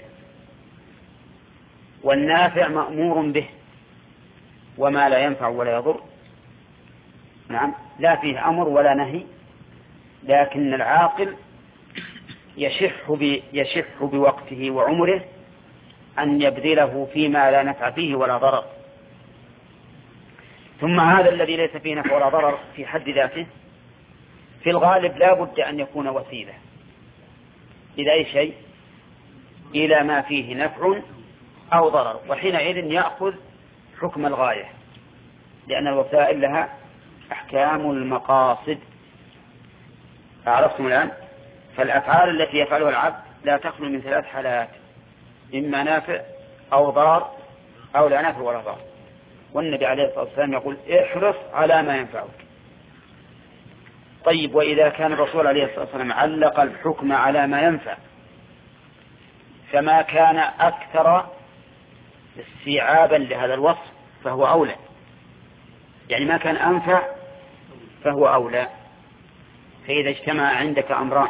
A: والنافع مأمور به وما لا ينفع ولا يضر نعم لا فيه أمر ولا نهي. لكن العاقل يشح, يشح بوقته وعمره أن يبذله فيما لا نفع فيه ولا ضرر. ثم هذا الذي ليس فيه نفع ولا ضرر في حد ذاته في الغالب لا بد أن يكون وسيلة إلى أي شيء إلى ما فيه نفع أو ضرر وحينئذ يأخذ حكم الغاية لأن الوسائل لها أحكام المقاصد. عرفتم الآن؟ فالأفعال التي يفعلها العبد لا تخلو من ثلاث حالات: إما نافع أو ضار أو لا نافع ولا ضار. والنبي عليه الصلاة والسلام يقول احرص على ما ينفعك. طيب وإذا كان الرسول عليه الصلاة والسلام علق الحكم على ما ينفع فما كان أكثر استيعابا لهذا الوصف فهو أولى. يعني ما كان أنفع فهو أولى. فإذا اجتمع عندك أمران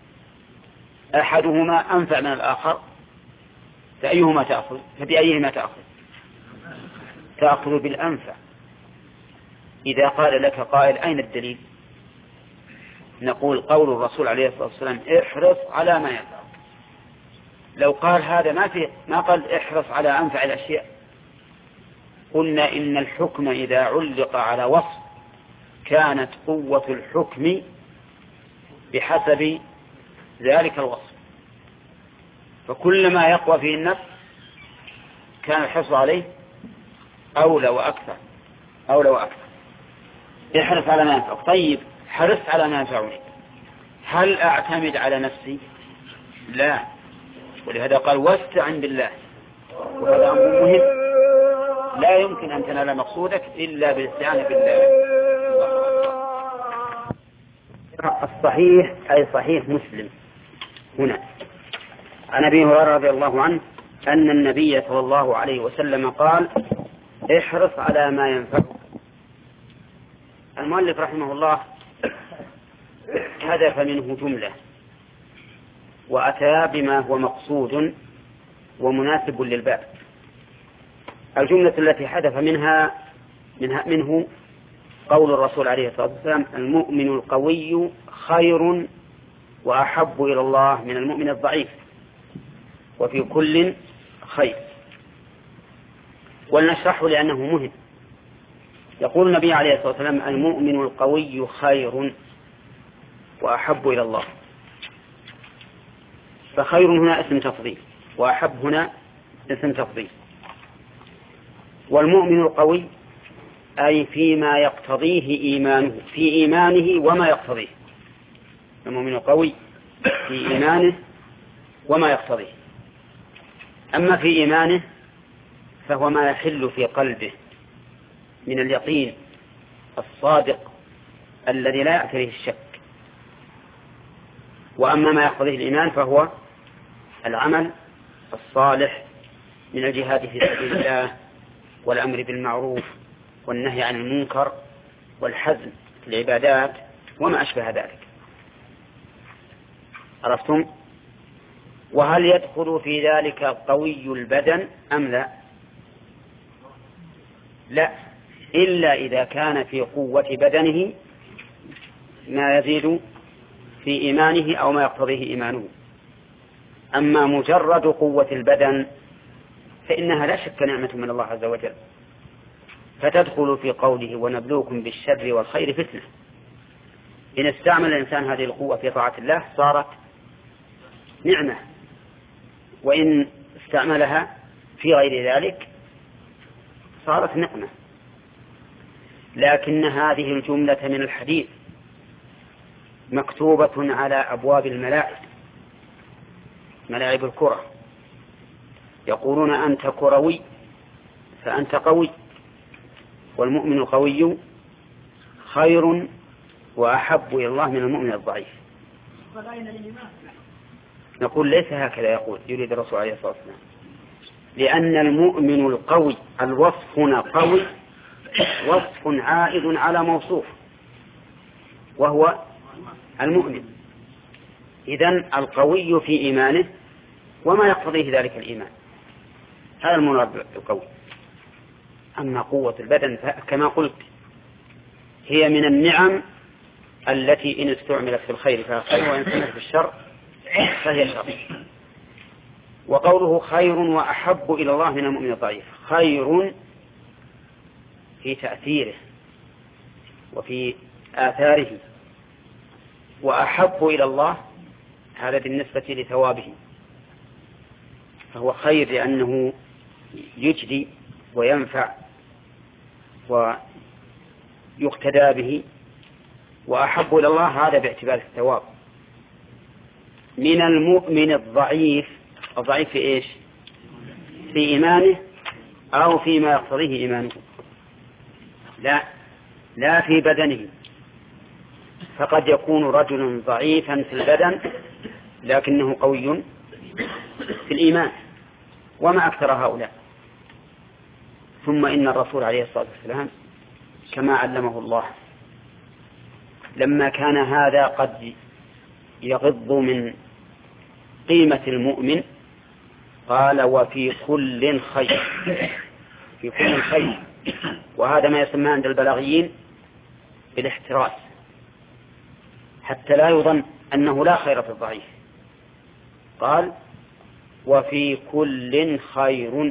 A: أحدهما أنفع من الآخر فأيهما تأخذ؟ فبأيهما تأخذ؟ تأخذ بالأنفع. إذا قال لك قائل أين الدليل؟ نقول قول الرسول عليه الصلاة والسلام احرص على ما ينفع. لو قال هذا ما في ما قال احرص على أنفع الأشياء، قلنا إن الحكم إذا علق على وصف كانت قوة الحكم بحسب ذلك الوصف، فكلما يقوى فيه النفس كان الحرص عليه أولى وأكثر أولى وأكثر. احرص على ما ينفع. طيب حرص على ما ينفعني، هل أعتمد على نفسي؟ لا، ولهذا قال واستعن بالله، وهذا أمر مهم. لا يمكن أن تنال مقصودك إلا بالاستعانة بالله. الصحيح أي صحيح مسلم هنا عن أبي هريرة رضي الله عنه أن النبي صلى الله عليه وسلم قال احرص على ما ينفعك. المؤلف رحمه الله هدف منه جملة وأتى بما هو مقصود ومناسب للباب. الجملة التي حدث منها منه قول الرسول عليه الصلاة والسلام المؤمن القوي خير وأحب إلى الله من المؤمن الضعيف وفي كل خير. ولنشرحه لأنه مهم. يقول النبي عليه الصلاة والسلام المؤمن القوي خير وأحب إلى الله، فخير هنا اسم تفضيل وأحب هنا اسم تفضيل. والمؤمن القوي أي فيما يقتضيه إيمانه، في إيمانه وما يقتضيه. المؤمن القوي في إيمانه وما يقتضيه. أما في إيمانه فهو ما يحل في قلبه من اليقين الصادق الذي لا يعتريه الشك. وأما ما يقتضيه الإيمان فهو العمل الصالح من الجهاد في سبيل الله والأمر بالمعروف والنهي عن المنكر والحزم في العبادات وما أشبه ذلك. عرفتم؟ وهل يدخل في ذلك قوي البدن أم لا؟ لا، إلا إذا كان في قوة بدنه ما يزيد في إيمانه أو ما يقتضيه إيمانه. أما مجرد قوة البدن فإنها لا شك نعمة من الله عز وجل، فتدخل في قوله ونبلوكم بالشر والخير فتنة. إن استعمل الإنسان هذه القوة في طاعة الله صارت نعمة، وإن استعملها في غير ذلك صارت نقمة. لكن هذه الجملة من الحديث مكتوبة على أبواب الملاعب، ملاعب الكرة، يقولون أنت كروي فأنت قوي، والمؤمن القوي خير وأحب إلى الله من المؤمن الضعيف. نقول ليس هكذا يقول يريد الرسول عليه الصلاة والسلام، لأن المؤمن القوي الوصف هنا قوي وصف عائد على موصوف وهو المؤمن. إذن القوي في إيمانه وما يقتضيه ذلك الإيمان، هذا المراد بالقوي. أما قوة البدن كما قلت هي من النعم التي إن استعملت في الخير فهي خير، وإن استعملت في الشر فهي شر. وقوله خير وأحب إلى الله من المؤمن الضعيف، خير في تأثيره وفي آثاره، وأحب إلى الله هذا بالنسبة لثوابه، فهو خير لأنه يجدي وينفع ويقتدى به، وأحب إلى الله هذا باعتبار الثواب. من المؤمن الضعيف، الضعيف في إيش؟ في إيمانه أو فيما يقتضيه إيمانه؟ لا، لا في بدنه. فقد يكون رجل ضعيفا في البدن لكنه قوي في الإيمان، وما أكثر هؤلاء. ثم إن الرسول عليه الصلاة والسلام كما علمه الله لما كان هذا قد يغض من قيمة المؤمن قال وفي كل خير، في كل خير، وهذا ما يسمى عند البلاغيين بالاحتراس، حتى لا يظن أنه لا خير في الضعيف. قال وفي كل خير.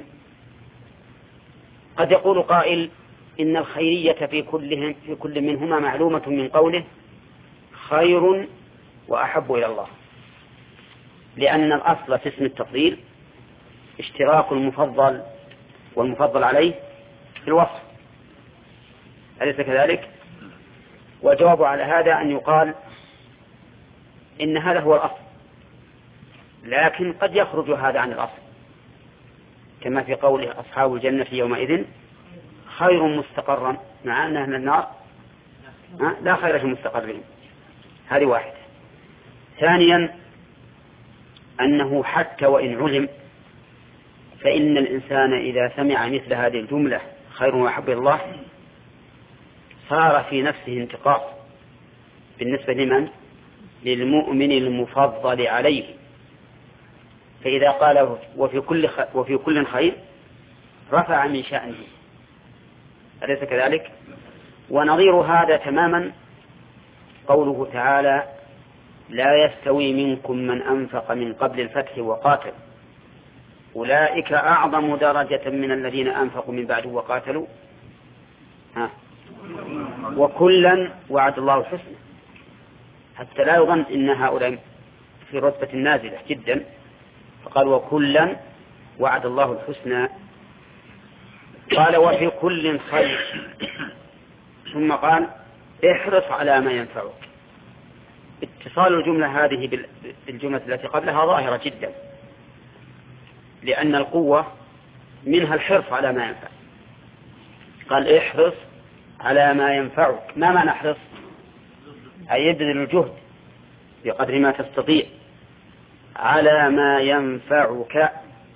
A: قد يقول قائل إن الخيرية في كلهم في كل منهما معلومة من قوله خير وأحب إلى الله، لأن الأصل في اسم التفضيل اشتراك المفضل والمفضل عليه في الوصف، أليس كذلك؟ والجواب على هذا أن يقال إن هذا هو الأصل، لكن قد يخرج هذا عن الأصل، كما في قوله أصحاب الجنة يومئذ خير مستقرا، مع أن أهل النار لا خير في مستقرهم. هذه واحدة. ثانيا أنه حتى وإن علم فإن الإنسان إذا سمع مثل هذه الجملة خير وأحب الله صار في نفسه انتقاص بالنسبة لمن؟ للمؤمن المفضل عليه. فإذا قال وفي كل وفي كل خير رفع من شأنه، أليس كذلك؟ ونظير هذا تماما قوله تعالى لا يستوي منكم من أنفق من قبل الفتح وقاتل أولئك أعظم درجة من الذين أنفقوا من بعد وقاتلوا ها وكلا وعد الله الحسنى، حتى لا يظن إن هؤلاء في رتبة نازلة جدا، فقال وكلا وعد الله الحسنى. قال وفي كل خير، ثم قال احرص على ما ينفعك. اتصال الجملة هذه بالجملة التي قبلها ظاهرة جدا، لأن القوة منها الحرص على ما ينفع. قال احرص على ما ينفعك. ما معنى احرص؟ أي يبذل الجهد بقدر ما تستطيع على ما ينفعك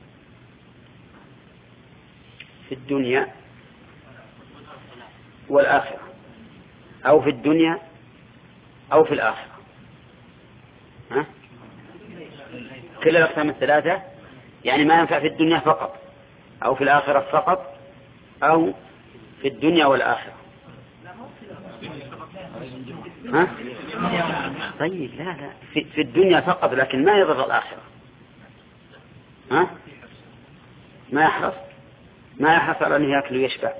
A: في الدنيا والآخرة، أو في الدنيا أو في الآخرة. ها؟ كل الأقسام الثلاثة، يعني ما ينفع في الدنيا فقط أو في الآخرة فقط أو في الدنيا والآخرة. ها؟ طيب لا لا في, في الدنيا فقط، لكن ما يضر الآخرة. ها؟ ما يحرص ما يحرص على أنه يأكل ويشبع.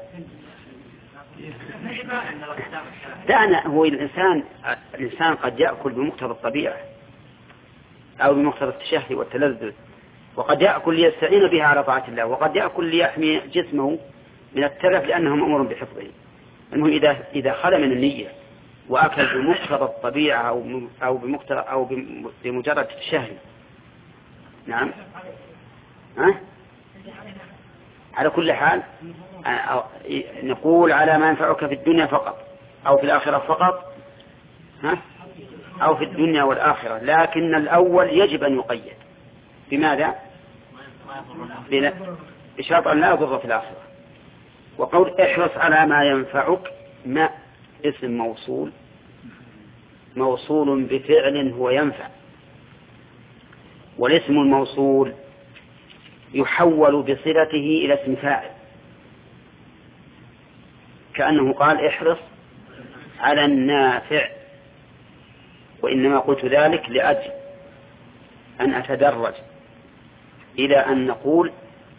A: دعنا هو الإنسان الإنسان قد يأكل بمقتضى الطبيعة أو بمقتضى التشهي والتلذذ، وقد يأكل ليستعين بها على طاعة الله، وقد يأكل ليحمي جسمه من التلف لأنه مأمور بحفظه. المهم إذا إذا خلى من النية وأكل بمقتضى الطبيعة أو أو بمقتضى أو بمجرد التشهي. نعم. ها؟ على كل حال نقول على ما ينفعك في الدنيا فقط أو في الآخرة فقط، ها؟ أو في الدنيا والآخرة، لكن الأول يجب أن يقيد. بماذا؟ بشرط أن لا يضر في الآخرة. وقول احرص على ما ينفعك ما اسم موصول موصول بفعل هو ينفع، والاسم الموصول يحول بصلته إلى اسم فاعل، كأنه قال احرص على النافع، وإنما قلت ذلك لأجل أن أتدرج إلى أن نقول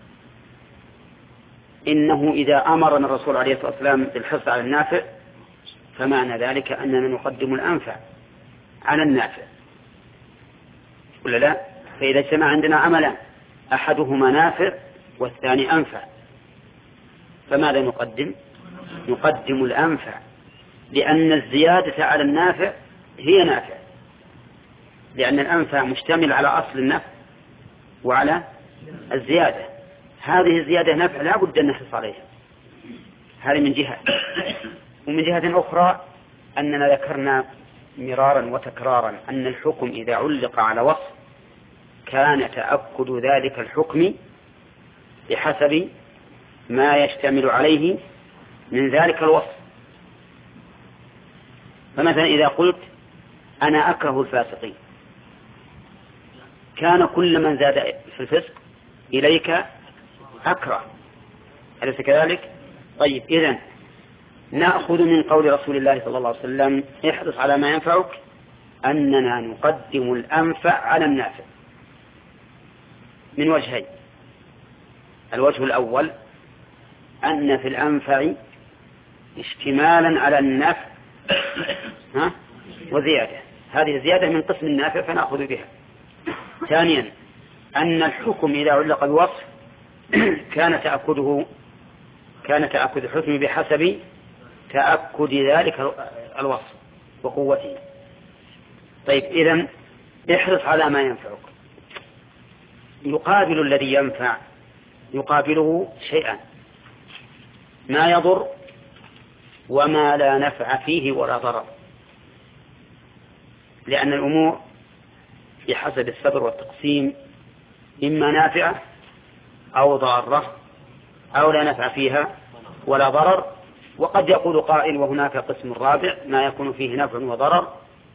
A: إنه إذا أمرنا الرسول عليه الصلاة والسلام بالحرص على النافع فمعنى ذلك أننا نقدم الأنفع على النافع، ولا لا؟ فإذا اجتمع عندنا عملا أحدهما نافع والثاني أنفع، فماذا نقدم؟ نقدم الأنفع، لأن الزيادة على النافع هي نافع، لأن الأنفع مشتمل على أصل النفع وعلى الزيادة. هذه الزيادة نفع لا بد أن نحرص عليها، هذه من جهة. ومن جهة أخرى أننا ذكرنا مرارا وتكرارا أن الحكم إذا علق على وصف كان تأكد ذلك الحكم بحسب ما يشتمل عليه من ذلك الوصف. فمثلا إذا قلت أنا أكره الفاسقين كان كل من زاد في الفسق إليك أكره، أليس كذلك؟ طيب إذن نأخذ من قول رسول الله صلى الله عليه وسلم احرص على ما ينفعك أننا نقدم الأنفع على النافع من وجهين. الوجه الأول أن في الأنفع اشتمالا على النفع ها وزيادة، هذه زيادة من قسم النافع فنأخذ بها. ثانيا أن الحكم إذا علق الوصف كان تأكده كان تأكد الحكم بحسب تأكد ذلك الوصف وقوته. طيب إذن احرص على ما ينفعك، يقابل الذي ينفع يقابله شيئا ما يضر وما لا نفع فيه ولا ضرر، لأن الأمور بحسب الصبر والتقسيم إما نافعة أو ضارة أو لا نفع فيها ولا ضرر. وقد يقول قائل وهناك قسم رابع ما يكون فيه نفع وضرر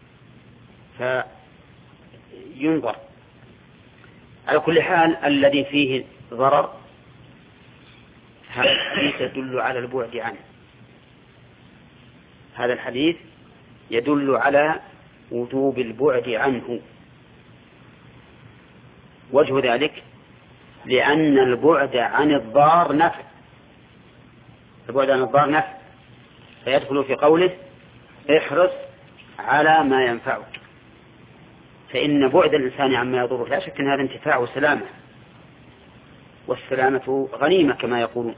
A: فينظر. على كل حال الذي فيه ضرر هذا الحديث يدل على البعد عنه، هذا الحديث يدل على وجوب البعد عنه. وجه ذلك لأن البعد عن الضار نفع، البعد عن الضار نفع، فيدخل في قوله احرص على ما ينفعك، فإن بعد الإنسان عما يضره لا شك أن هذا انتفاع وسلامة، والسلامة غنيمة كما يقولون،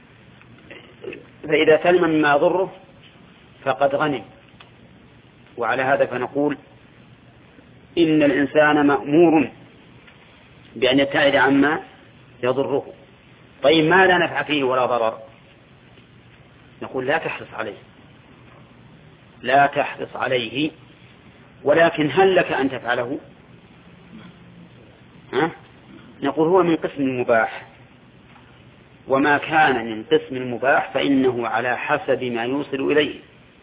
A: فإذا سلم مما يضره فقد غنم. وعلى هذا فنقول إن الإنسان مأمور بأن يبتعد عما يضره. طيب ما لا نفع فيه ولا ضرر نقول لا تحرص عليه، لا تحرص عليه، ولكن هل لك أن تفعله؟ ها؟ نقول هو من قسم المباح، وما كان من قسم المباح فإنه على حسب ما يوصل إليه.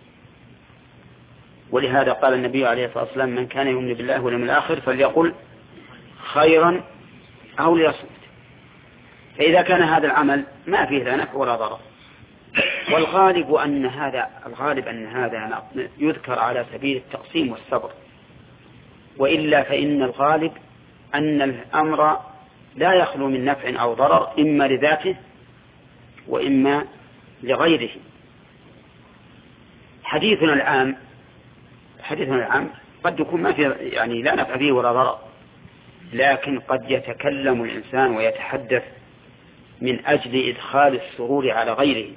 A: ولهذا قال النبي عليه الصلاة والسلام من كان يؤمن بالله واليوم الآخر فليقل خيرا أو ليصمت. فإذا كان هذا العمل ما فيه لا نفع ولا ضرر، والغالب أن هذا الغالب أن هذا يذكر على سبيل التقسيم والصبر، وإلا فإن الغالب أن الأمر لا يخلو من نفع أو ضرر إما لذاته وإما لغيره. حديثنا العام حديثنا العام قد يكون ما فيه يعني لا نفع فيه ولا ضرر، لكن قد يتكلم الإنسان ويتحدث من أجل إدخال السرور على غيره،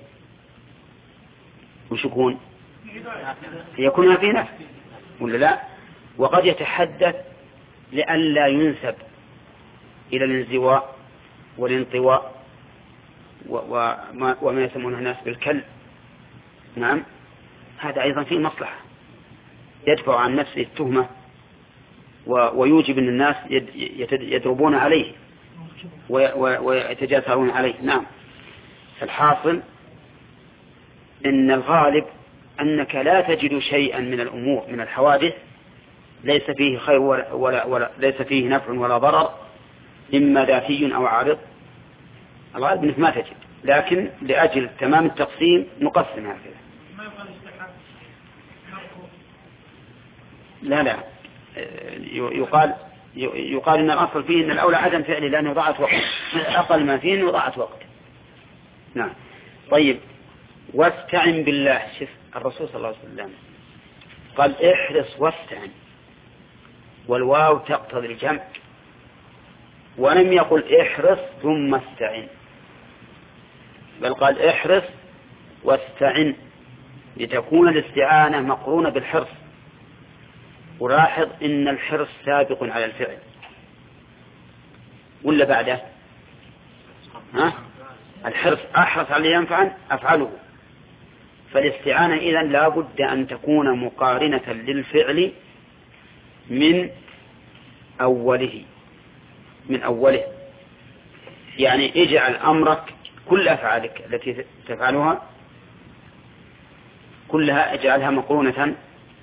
A: وش يكون؟ يكون فيه نفع ولا لا؟ وقد يتحدث لئلا ينسب إلى الانزواء والانطواء وما, وما يسمونه الناس بالكلب. نعم، هذا أيضا فيه مصلحة، يدفع عن نفسه التهمة ويوجب أن الناس يضربون عليه ويتجاسرون عليه. نعم، الحاصل إن الغالب أنك لا تجد شيئا من الأمور من الحوادث ليس فيه خير ولا, ولا, ولا ليس فيه نفع ولا ضرر إما ذاتي أو عارض، الغالب أنك ما تجد، لكن لأجل تمام التقسيم نقسم هكذا. لا لا يقال يقال إن الأصل فيه أن الأولى عدم فعله لأنه ضاعت وقت، أقل ما فيه أنه ضاعت وقت. نعم. طيب، واستعن بالله. شوف الرسول صلى الله عليه وسلم قال احرص واستعن، والواو تقتضي الجمع، ولم يقل احرص ثم استعن، بل قال احرص واستعن لتكون الاستعانة مقرونة بالحرص. ولاحظ إن الحرص سابق على الفعل ولا بعده؟ ها؟ الحرص أحرص على ينفعا أفعله، فالاستعانة إذن لا بد أن تكون مقارنة للفعل من أوله من أوله يعني اجعل أمرك كل أفعالك التي تفعلها كلها اجعلها مقرونة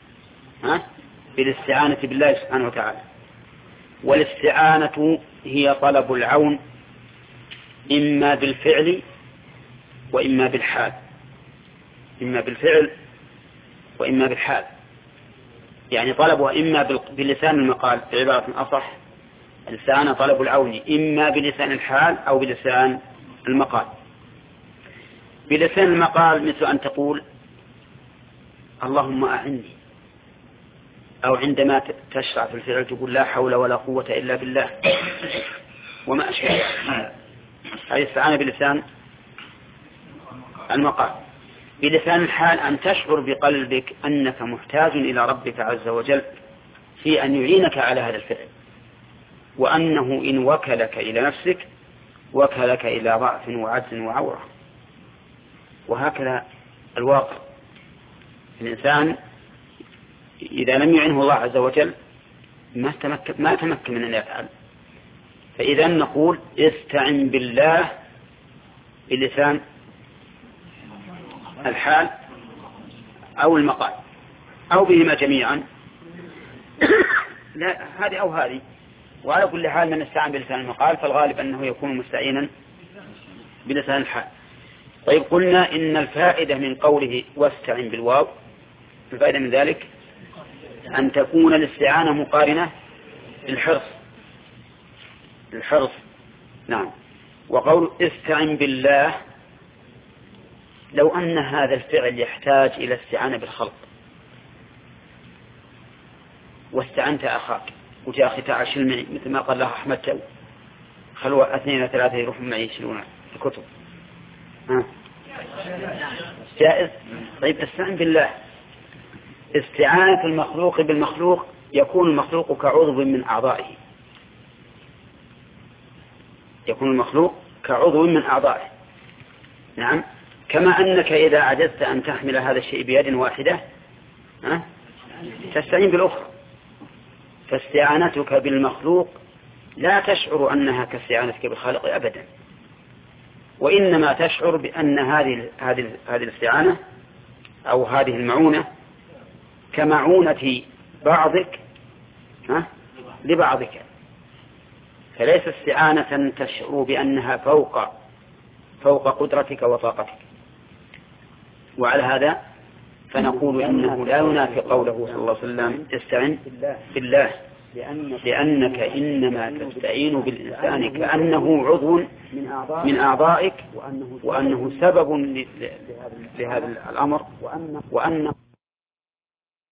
A: ها؟ بالاستعانة بالله سبحانه وتعالى. والاستعانة هي طلب العون إما بالفعل وإما بالحال، إما بالفعل وإما بالحال، يعني طلبها إما بلسان المقال بعبارة أصح، الاستعانة طلب العون إما بلسان الحال أو بلسان المقال. بلسان المقال مثل أن تقول اللهم أعني، أو عندما تشرع في الفعل تقول لا حول ولا قوة إلا بالله وما أشبه. هذه استعانة بلسان المقال. بلسان الحال أن تشعر بقلبك أنك محتاج إلى ربك عز وجل في أن يعينك على هذا الفعل، وأنه إن وكلك إلى نفسك وكلك إلى ضعف وعجز وعورة. وهكذا الواقع، الإنسان إذا لم يعنه الله عز وجل ما تمكن, ما تمكن من أن يفعل. فإذا نقول استعن بالله بلسان الحال أو المقال أو بهما جميعا لا هذه أو هذه. وعلى كل حال من استعن بلسان المقال فالغالب أنه يكون مستعينا بلسان الحال. طيب قلنا إن الفائدة من قوله واستعن بالواو، الفائدة من ذلك أن تكون الاستعانة مقارنة للحرص الحرص نعم. وقول استعن بالله، لو أن هذا الفعل يحتاج إلى استعانة بالخلق واستعنت أخاك وجاء أخي تعال شيل معي مثل ما قال له أحمد تو خلوا اثنين ثلاثة يروحوا معي يشيلون الكتب، ها جائز. طيب استعن بالله. استعانة المخلوق بالمخلوق يكون المخلوق كعضو من أعضائه، يكون المخلوق كعضو من أعضائه. نعم. كما أنك إذا عجزت أن تحمل هذا الشيء بيد واحدة ها تستعين بالأخرى. فاستعانتك بالمخلوق لا تشعر أنها كاستعانتك بالخالق أبدا، وإنما تشعر بأن هذه هذه هذه الاستعانة أو هذه المعونة كمعونة بعضك ها لبعضك، فليس استعانة تشعر بأنها فوق فوق قدرتك وطاقتك. وعلى هذا فنقول إنه لا ينافي قوله صلى الله عليه وسلم استعن بالله، لأنك إنما تستعين بالإنسان كأنه عضو من أعضائك، وأنه سبب لهذا الأمر، وأنه